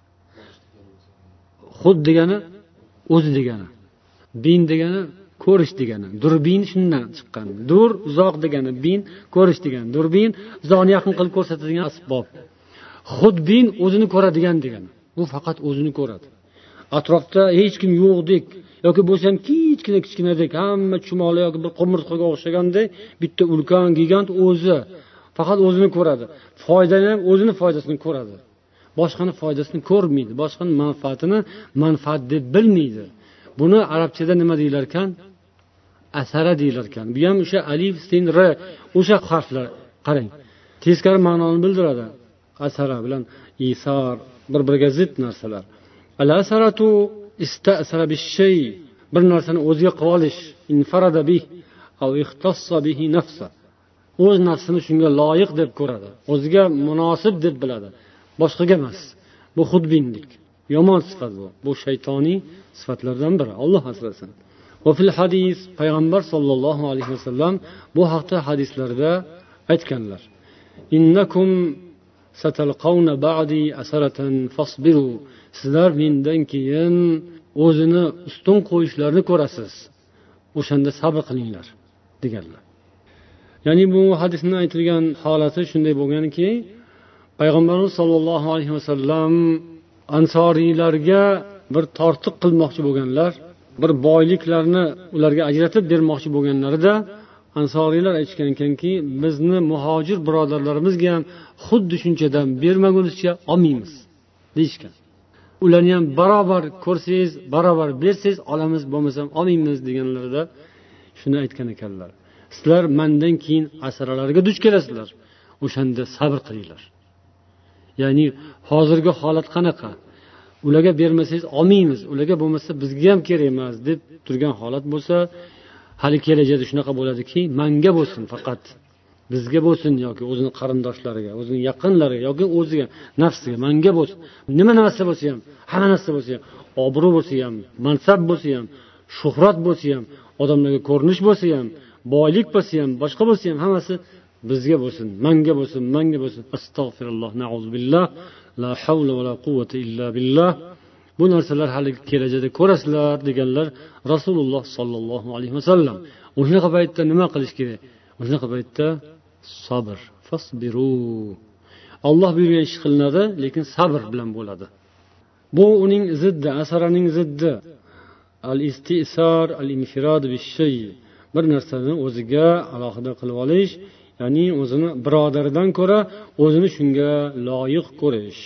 Xud degani o'zi degani. Bin degani ko'rish degani. Durbin shundan chiqqan. Dur uzoq degani, bin ko'rish degani. Durbin uzoqni yaqin qilib ko'rsatadigan asbob. Xudbin o'zini ko'radigan degani. U faqat o'zini ko'radi. Atrofda hech kim yo'qdek yoki bo'lsam kichkina kichkinadek, hamma chumoli yoki bir qumurtqaga o'xshagandek bitta ulkan gigant o'zi faqat o'zini ko'radi. Foydani ham o'zini foydasini ko'radi. Boshqani foydasini ko'rmaydi. Boshqaning manfaatini manfaat deb bilmaydi. Buni arabchada nima deyilar ekan? Asara deyilar ekan. Bu ham o'sha alif, sin, r o'sha harflar. Qarang. Teskari ma'noni bildiradi. Asara bilan isor bir-biriga zid narsalar. Al-asaratu istasara bish-shay. Bir narsani o'ziga qilib olish, infarada bih aw ixtassa bihi nafsa. O'z nafsini shunga loyiq deb ko'radi. O'ziga munosib deb biladi. Boshqaga emas. Bu xudbinlik. Yomon sifat bu. Bu shaytoniy sifatlardan biri. Alloh asrasin. Va fil hadis payg'ambar sollallohu alayhi vasallam bu haqda hadislarda aytganlar. Innakum satalqawna ba'di asaratan fasbiru. Sizlar mendan keyin o'zini ustun qo'yishlarini ko'rasiz, o'shanda sabr qilinglar deganlar. Ya'ni bu hadisning aytilgan holati shunday bo'lganki, payg'ambarimiz sollallohu alayhi vasallam ansoriylarga bir tortiq qilmoqchi bo'lganlar, bir boyliklarni ularga ajratib bermoqchi bo'lganlarida ansoriylar aytishgan ekanki, bizni muhojir birodarlarimizga ham xuddi shunchadan bermagunizcha olmaymiz deyishgan. Ularni ham barobar ko'rsangiz, barobar bersangiz olamiz, bo'lmasam olmaymiz deganlarida shuni aytgan ekanlar. Sizlar mendan keyin asralarga duch kelasizlar, o'shanda sabr qilinglar. Ya'ni hozirgi holat qanaqa? Ularga bermasangiz olmaymiz, ularga bo'lmasa bizga ham kerak emas deb turgan holat bo'lsa, hali kelajakda shunaqa bo'ladiki, menga bo'lsin faqat, bizga bo'lsin yoki o'zining qarindoshlariga, o'zining yaqinlariga yoki o'ziga, nafsiga, menga bo'lsin. Nima narsa bo'lsa ham, hamma narsa bo'lsa ham, obro' bo'lsa ham, mansab bo'lsa ham, shuhrat bo'lsa ham, odamlarga ko'rinish bo'lsa ham, boylik bo'lsa ham, boshqa bo'lsa ham, hammasi bizga bo'lsin, menga bo'lsin, menga bo'lsin. Astagfirulloh, na'uzubillah, la havla va la quvvata illa billah. Bu narsalar hali kelajakda ko'rasizlar deganlar Rasululloh sollallohu alayhi vasallam. O'sha paytda nima qilish kerak? O'sha paytda sabr, fasbiru. Alloh buyurgan ish qilinadi, lekin sabr bilan bo'ladi. Bu uning ziddi, asaraning ziddi. Al-istisar, al-infirad bish-shay. Bir narsani o'ziga alohida qilib olish, ya'ni o'zini birodaridan ko'ra o'zini shunga loyiq ko'rish.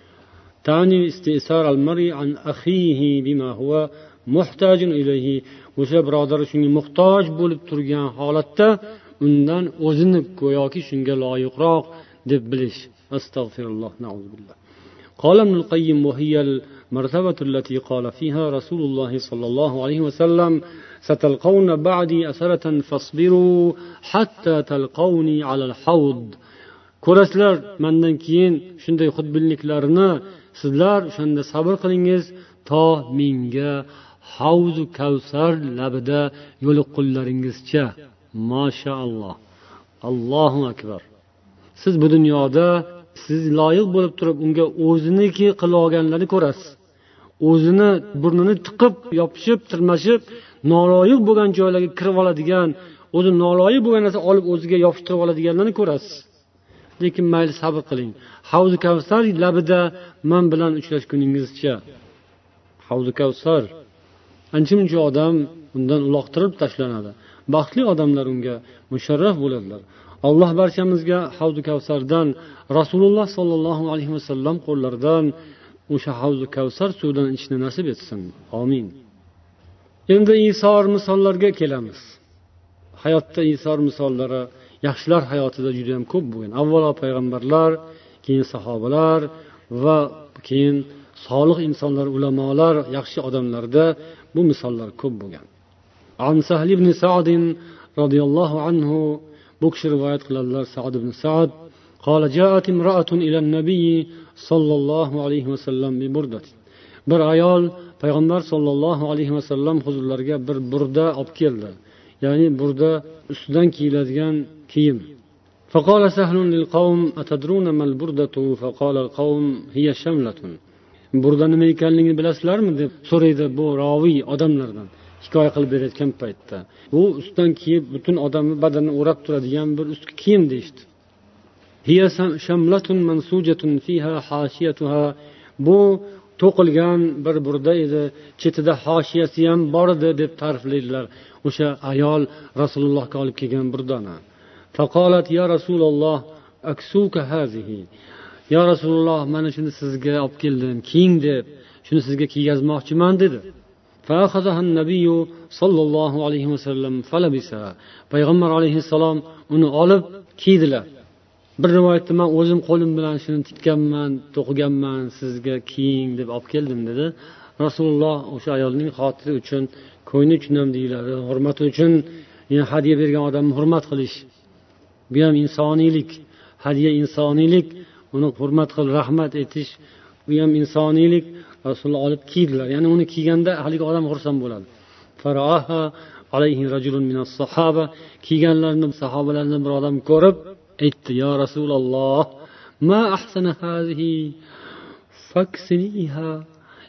Tani istisar al-mar'i an akhihi bima huwa muhtajun ilayhi. O'sha birodari shunga muhtoj bo'lib turgan holatda undan o'zini go'yoki shunga loyiqroq deb bilish. Astagfirulloh, na'uzubillah. Qala Ibn al-Qayyim wa hiya al-martabatu allati qala fiha Rasululloh sallallohu alayhi va sallam satalqawna ba'di asaratan fasbiru hatta talqawni 'ala al-hawd. Ko'rasizlar mendan keyin shunday xudbinliklarni, sizlar o'shanda sabr qilingiz to menga havzu kavsar labida yo'liqqunlaringizcha. Mashaalloh. Allohu akbar. Siz bu dunyoda siz loyiq bo'lib turib unga o'ziniki qilib olganlarni ko'rasiz. O'zini burnini tiqib, yopishib, tirmashib, noloyiq bo'lgan joylarga kirib oladigan, o'zi noloyiq bo'lgan narsa olib o'ziga yopishtirib oladiganlarni ko'rasiz. Lekin mayli sabr qiling. Havzu Kavsar labida men bilan uchrashguningizcha. Havzu Kavsar ancha-muncha odam undan uloqtirib tashlanadi. Baxtli odamlar unga musharraf bo'ladilar. Alloh barchamizga Havzu Kavsardan, Rasululloh sollallohu alayhi vasallam qo'llaridan o'sha Havzu Kavsar suvidan ichishni nasib etsin. Amin. Endi Isor misollarga kelamiz. Hayotda Isor misollari yaxshilar hayotida juda ham ko'p bo'lgan. Avvalo payg'ambarlar, keyin sahobalar va keyin solih insonlar, ulamolar, yaxshi odamlarda bu misollar ko'p bo'lgan. An Sahl ibn Sa'd radhiyallohu anhu bu kishi rivoyat qiladilar. Sa'd ibn Sa'd qala ja'at imra'atun ila an-nabiy sallallohu alayhi vasallam bi burdatin. Bir ayol payg'ambar sollallohu alayhi vasallam huzurlariga bir burda olib keldi. Ya'ni burda ustidan kiyiladigan kiyim. Faqala Sahlun lil qawm atadruna mal burdatu? Faqala al qawm hiya shamlatun. Burda nima ekanligini bilasizlarmi deb so'raydi bu raviy odamlardan. Hikoya qilib berayotgan paytda. Bu ustidan kiyib butun odamni badanini o'rab turadigan bir ustki kiyim deydi. Hiya shamlatun mansujatun fiha hashiyatuha. Bu to'qilgan bir burda edi, chetida hoshiyasi ham bor edi deb ta'riflaydilar. O'sha ayol Rasulullohga olib kelgan burdani. Faqalat ya Rasululloh aksuka hazihi. Ya Rasululloh, mana shuni sizga olib keldim, kiying deb, shuni sizga kiygazmoqchiman dedi. Fa'akhadha an-nabiy sallallohu alayhi vasallam falabisa. Payg'ambar alayhissalom uni olib kiydilar. Bir rivoyatda men o'zim qo'lim bilan shuni tikkanman, to'qiganman, sizga kiying deb olib keldim dedi. Rasululloh o'sha ayolning xotiri uchun, ko'ngli uchun ham deyiladi, hurmati uchun, ya'ni hadiya bergan odamni hurmat qilish. Bu ham insoniylik, hadiya insoniylik, uni hurmat qilib rahmat etish, bu ham insoniylik. Rasululloh olib kiydilar. Ya'ni uni kiyganda haligi odam xursand bo'ladi. Faraha alayhi rajulun minas sahaba. Kiyganlarni sahobalardan bir odam ko'rib aytdi: "Ya Rasululloh, ma ahsana hazihi faksiniha."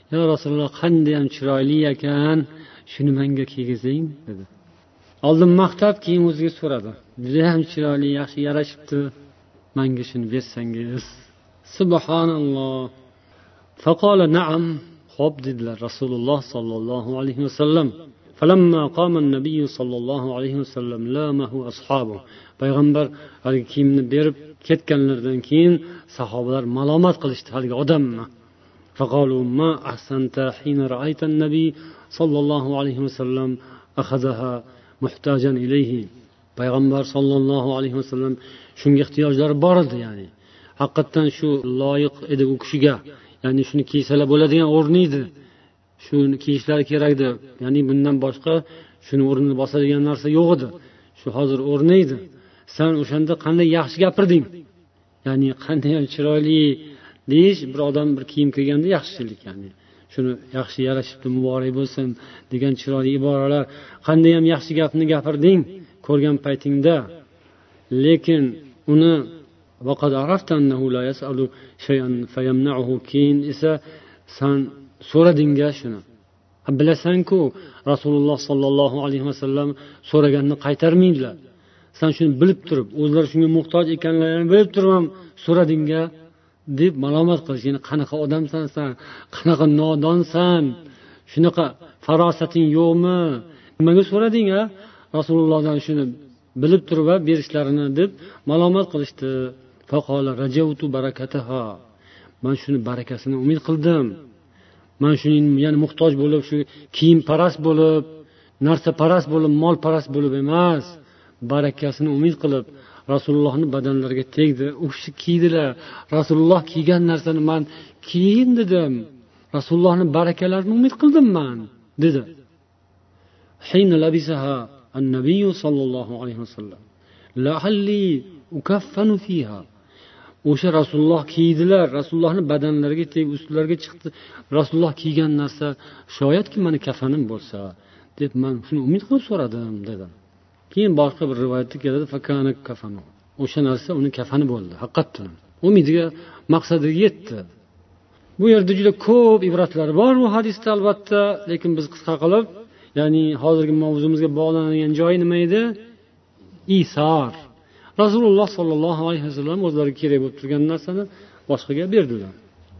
yo Rasululloh qanday ham chiroyli ekan, shuni menga kiygizing dedi. Oldin maqtab, keyin o'ziga so'radi. Juda ham chiroyli, yaxshi yarashibdi. Menga shuni bersangiz. Subhanalloh. Faqala na'am. Xo'p dedilar Rasululloh sallallohu alayhi vasallam. Falamma qama an-nabiy sallallohu alayhi vasallam lamahu ashabu. Payg'ambar haligi kiyimni berib ketganlardan keyin sahobalar malomat qilishdi haligi odamni. Faqalu ma ahsanta hina ra'ayta an-nabiy sallallohu alayhi vasallam akhadaha muhtajan ilayhi. Payg'ambar sallallohu alayhi vasallam shunga ehtiyojlari bor edi, ya'ni haqiqatan shu loyiq edi u kishiga, ya'ni shuni kiysalar bo'ladigan o'rni edi, shuni kiyishlari kerak edi, ya'ni bundan boshqa shuni o'rnini bosadigan narsa yo'q edi, shu hozir o'rni edi. Sen o'shanda qanday yaxshi gapirding, ya'ni qanday ham chiroyli deyish, bir odam bir kiyim kiyganda yaxshilik, ya'ni shuni yaxshi yarashibdi, muborak bo'lsin degan chiroyli iboralar, qanday ham yaxshi gapni gapirding ko'rgan paytingda. Lekin uni vaqad arafta annahu la yas'alu shay'an fayamna'uhu, keyin esa san so'radingga shuni. Bilasan-ku Rasululloh sallallohu alayhi vasallam so'raganni qaytarmaydilar. Sen shuni bilib turib, o'zlari shunga muhtoj ekanlarini bilib turib ham so'radingga deb malomat qilish. Ya'ni qanaqa odamsan sen, qanaqa nodonsan, shunaqa farosating yo'qmi? Nimaga so'rading a? Rasulullohdan shuni bilib turib berishlarini deb malomat qilishdi. Faqala rajautu barakataha. Men shuni barakasini umid qildim. Men shuning ya'ni muhtoj bo'lib, shu kiyim parast bo'lib, narsa parast bo'lib, mol parast bo'lib emas, barakasini umid qilib Rasulullohning badanlariga tegdi. U kishi kiydilar. Rasululloh kiygan narsani men kiyin dedim. Rasulullohning barakalarini umid qildim men, dedi. Hina labisaha an-nabiy sallallohu alayhi vasallam la'alli ukaffanu fiha. O'sha Rasululloh kiydilar, Rasulullohning badanlariga tegib ustlariga chiqdi. Rasululloh kiygan narsa shoyatki meni kafanim bo'lsa deb men shuni umid qilib so'radim, dedi. Keyin boshqa bir rivoyatda keladi, fakana kafanu. O'sha narsa uni kafani bo'ldi, haqiqatan. Umidiga, maqsadiga yetdi. Bu yerda juda ko'p ibratlar bor bu hadisda albatta, lekin biz qisqa qilib, ya'ni hozirgi mavzumizga bog'lanadigan joyi nima edi? Isor. Rasululloh sallallohu alayhi vasallam o'zlariga kerak bo'lib turgan narsani boshqaga berdilar.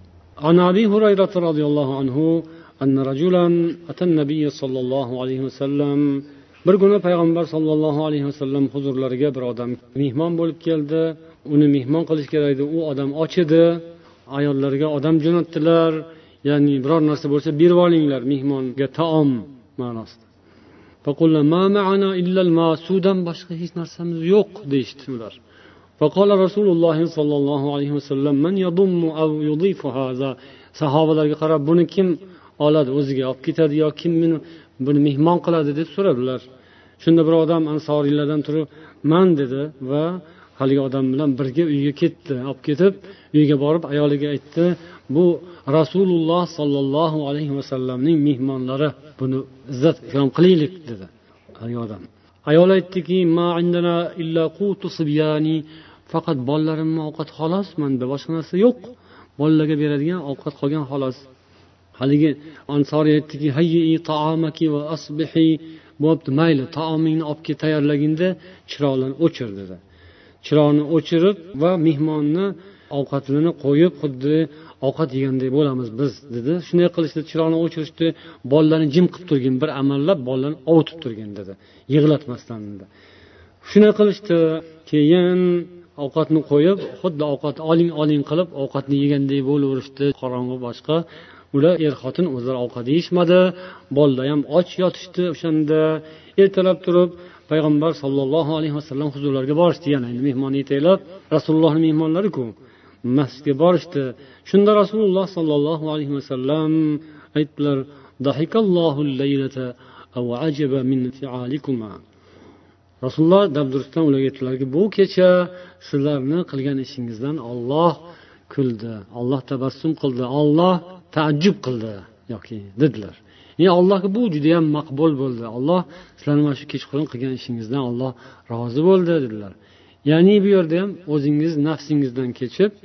Anabi Hurayra radhiyallohu anhu anna rajulan atan nabiy sallallohu alayhi vasallam. Bir kuni payg'ambar sallallohu alayhi vasallam huzurlariga bir odam mehmon bo'lib keldi. Uni mehmon qilish kerak edi. U odam och edi. Ayollarga odam jo'natdilar. Ya'ni biror narsa bo'lsa berib olinglar mehmonga, taom ma'nosida. Faqulna ma ma'ana illa al-ma, sudan boshqa hech narsamiz yo'q deyishdi ular. Faqala Rasululloh sallallohu alayhi vasallam man yadummu aw yudifu hadha. Sahobalarga qarab, buni kim oladi, o'ziga olib ketadi yoki kim meni buni mehmon qiladi deb so'radilar. Shunda bir odam ansoriylardan turib, "Man" dedi va haligi odam bilan birga uyga ketdi. Olib ketib, uyga borib ayoliga aytdi, "Bu Rasululloh sallallohu alayhi vasallamning mehmonlari, buni izzat ikrom qilaylik" dedi haligi odam. Ayol aytdiki, "Ma indana illa qutu sibyani", faqat bolalarimning ovqat xolos, menda boshqa narsa yo'q. Bolalarga beradigan ovqat qolgan xolos. Haligi ansoriy aytdiki, "Hayyi ta'amaki va asbihi", bo'pti, mayli, taomingni olib kel, tayyorlaginda chiroqlarni o'chir dedi. Chiroqni o'chirib va mehmonni ovqatini qo'yib, xuddi ovqat yeganday bo'lamiz biz, dedi. Shunday qilishdi, chiroqni o'chirishdi, bolalarni jim qilib turgin, bir amallab bolalarni ovutib turgin dedi, yig'latmasdan dedi. Shunday qilishdi, keyin ovqatni qo'yib, xuddi ovqat oling oling qilib ovqatni yeganday bo'laverishdi. Qorong'i boshqa. Ular er xotin o'zlari ovqat yeyishmadi, bolalar ham och yotishdi. O'shanda ertalab turib payg'ambar sallallohu alayhi vasallam huzurlariga borishdi, yana mehmon yetaklab, Rasulullohning mehmonlari-ku, masjidga borishdi. Shunda Rasululloh sallallohu alayhi vasallam aytdilar, "Dahikallohu al-laylata aw ajaba min fi'alikuma." Rasululloh dabdurustdan ularga aytdilarki, "Bu kecha sizlarni qilgan ishingizdan Alloh kuldi, Alloh tabassum qildi, Alloh ta'ajjub qildi" yoki dedilar. Ya'ni Allohga bu juda ham maqbul bo'ldi. Alloh sizlarning mana shu kechqurun qilgan ishingizdan Alloh rozi bo'ldi dedilar. Ya'ni bu yerda ham o'zingiz nafsingizdan kechib,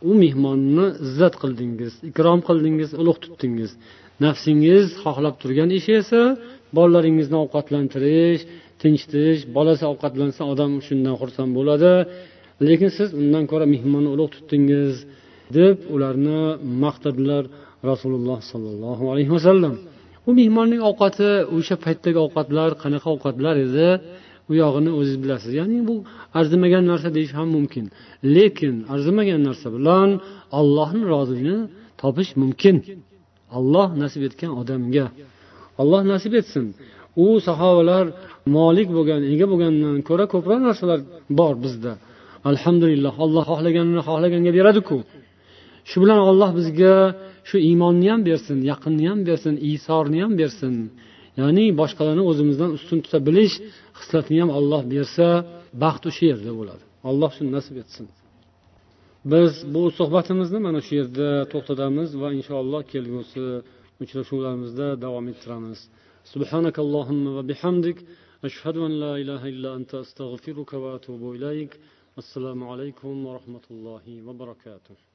u mehmonni izzat qildingiz, ikrom qildingiz, ulug' tutdingiz. Nafsingiz xohlab turgan ishi esa bolalaringizni ovqatlantirish, tinchitish. Bolasi ovqatlansa odam shundan xursand bo'ladi. Lekin siz undan ko'ra mehmonni ulug' tutdingiz deb ularni maqtadilar Rasululloh sollallohu alayhi vasallam. U mehmonning ovqati, o'sha paytdagi ovqatlar qanaqa ovqatlar edi, u yog'ini o'zingiz bilasiz. Ya'ni bu arzimagan narsa deyish ham mumkin. Lekin arzimagan narsa bilan Allohning roziligini topish mumkin. Alloh nasib etgan odamga. Alloh nasib etsin. U sahobalar molik bo'lgan, ega bo'lgandan ko'ra ko'proq narsalar bor bizda. Alhamdulillah, Alloh xohlaganini xohlaganga beradi-ku. Shu bilan Alloh bizga shu iymonni ham bersin, yaqinni ham bersin, isorni ham bersin. Ya'ni boshqalarni o'zimizdan ustun tuta bilish xislatini ham Alloh bersa, baxt o'sha yerda bo'ladi. Alloh shuni nasib etsin. Biz bu suhbatimizni mana shu yerda to'xtatamiz va inshaalloh kelgusi uchrashuvlarimizda davom ettiramiz. Subhanakallohumma va bihamdik ashhadu an la ilaha illa anta astaghfiruka va atubu ilayk. Assalomu alaykum va rahmatullohi va barakatuh.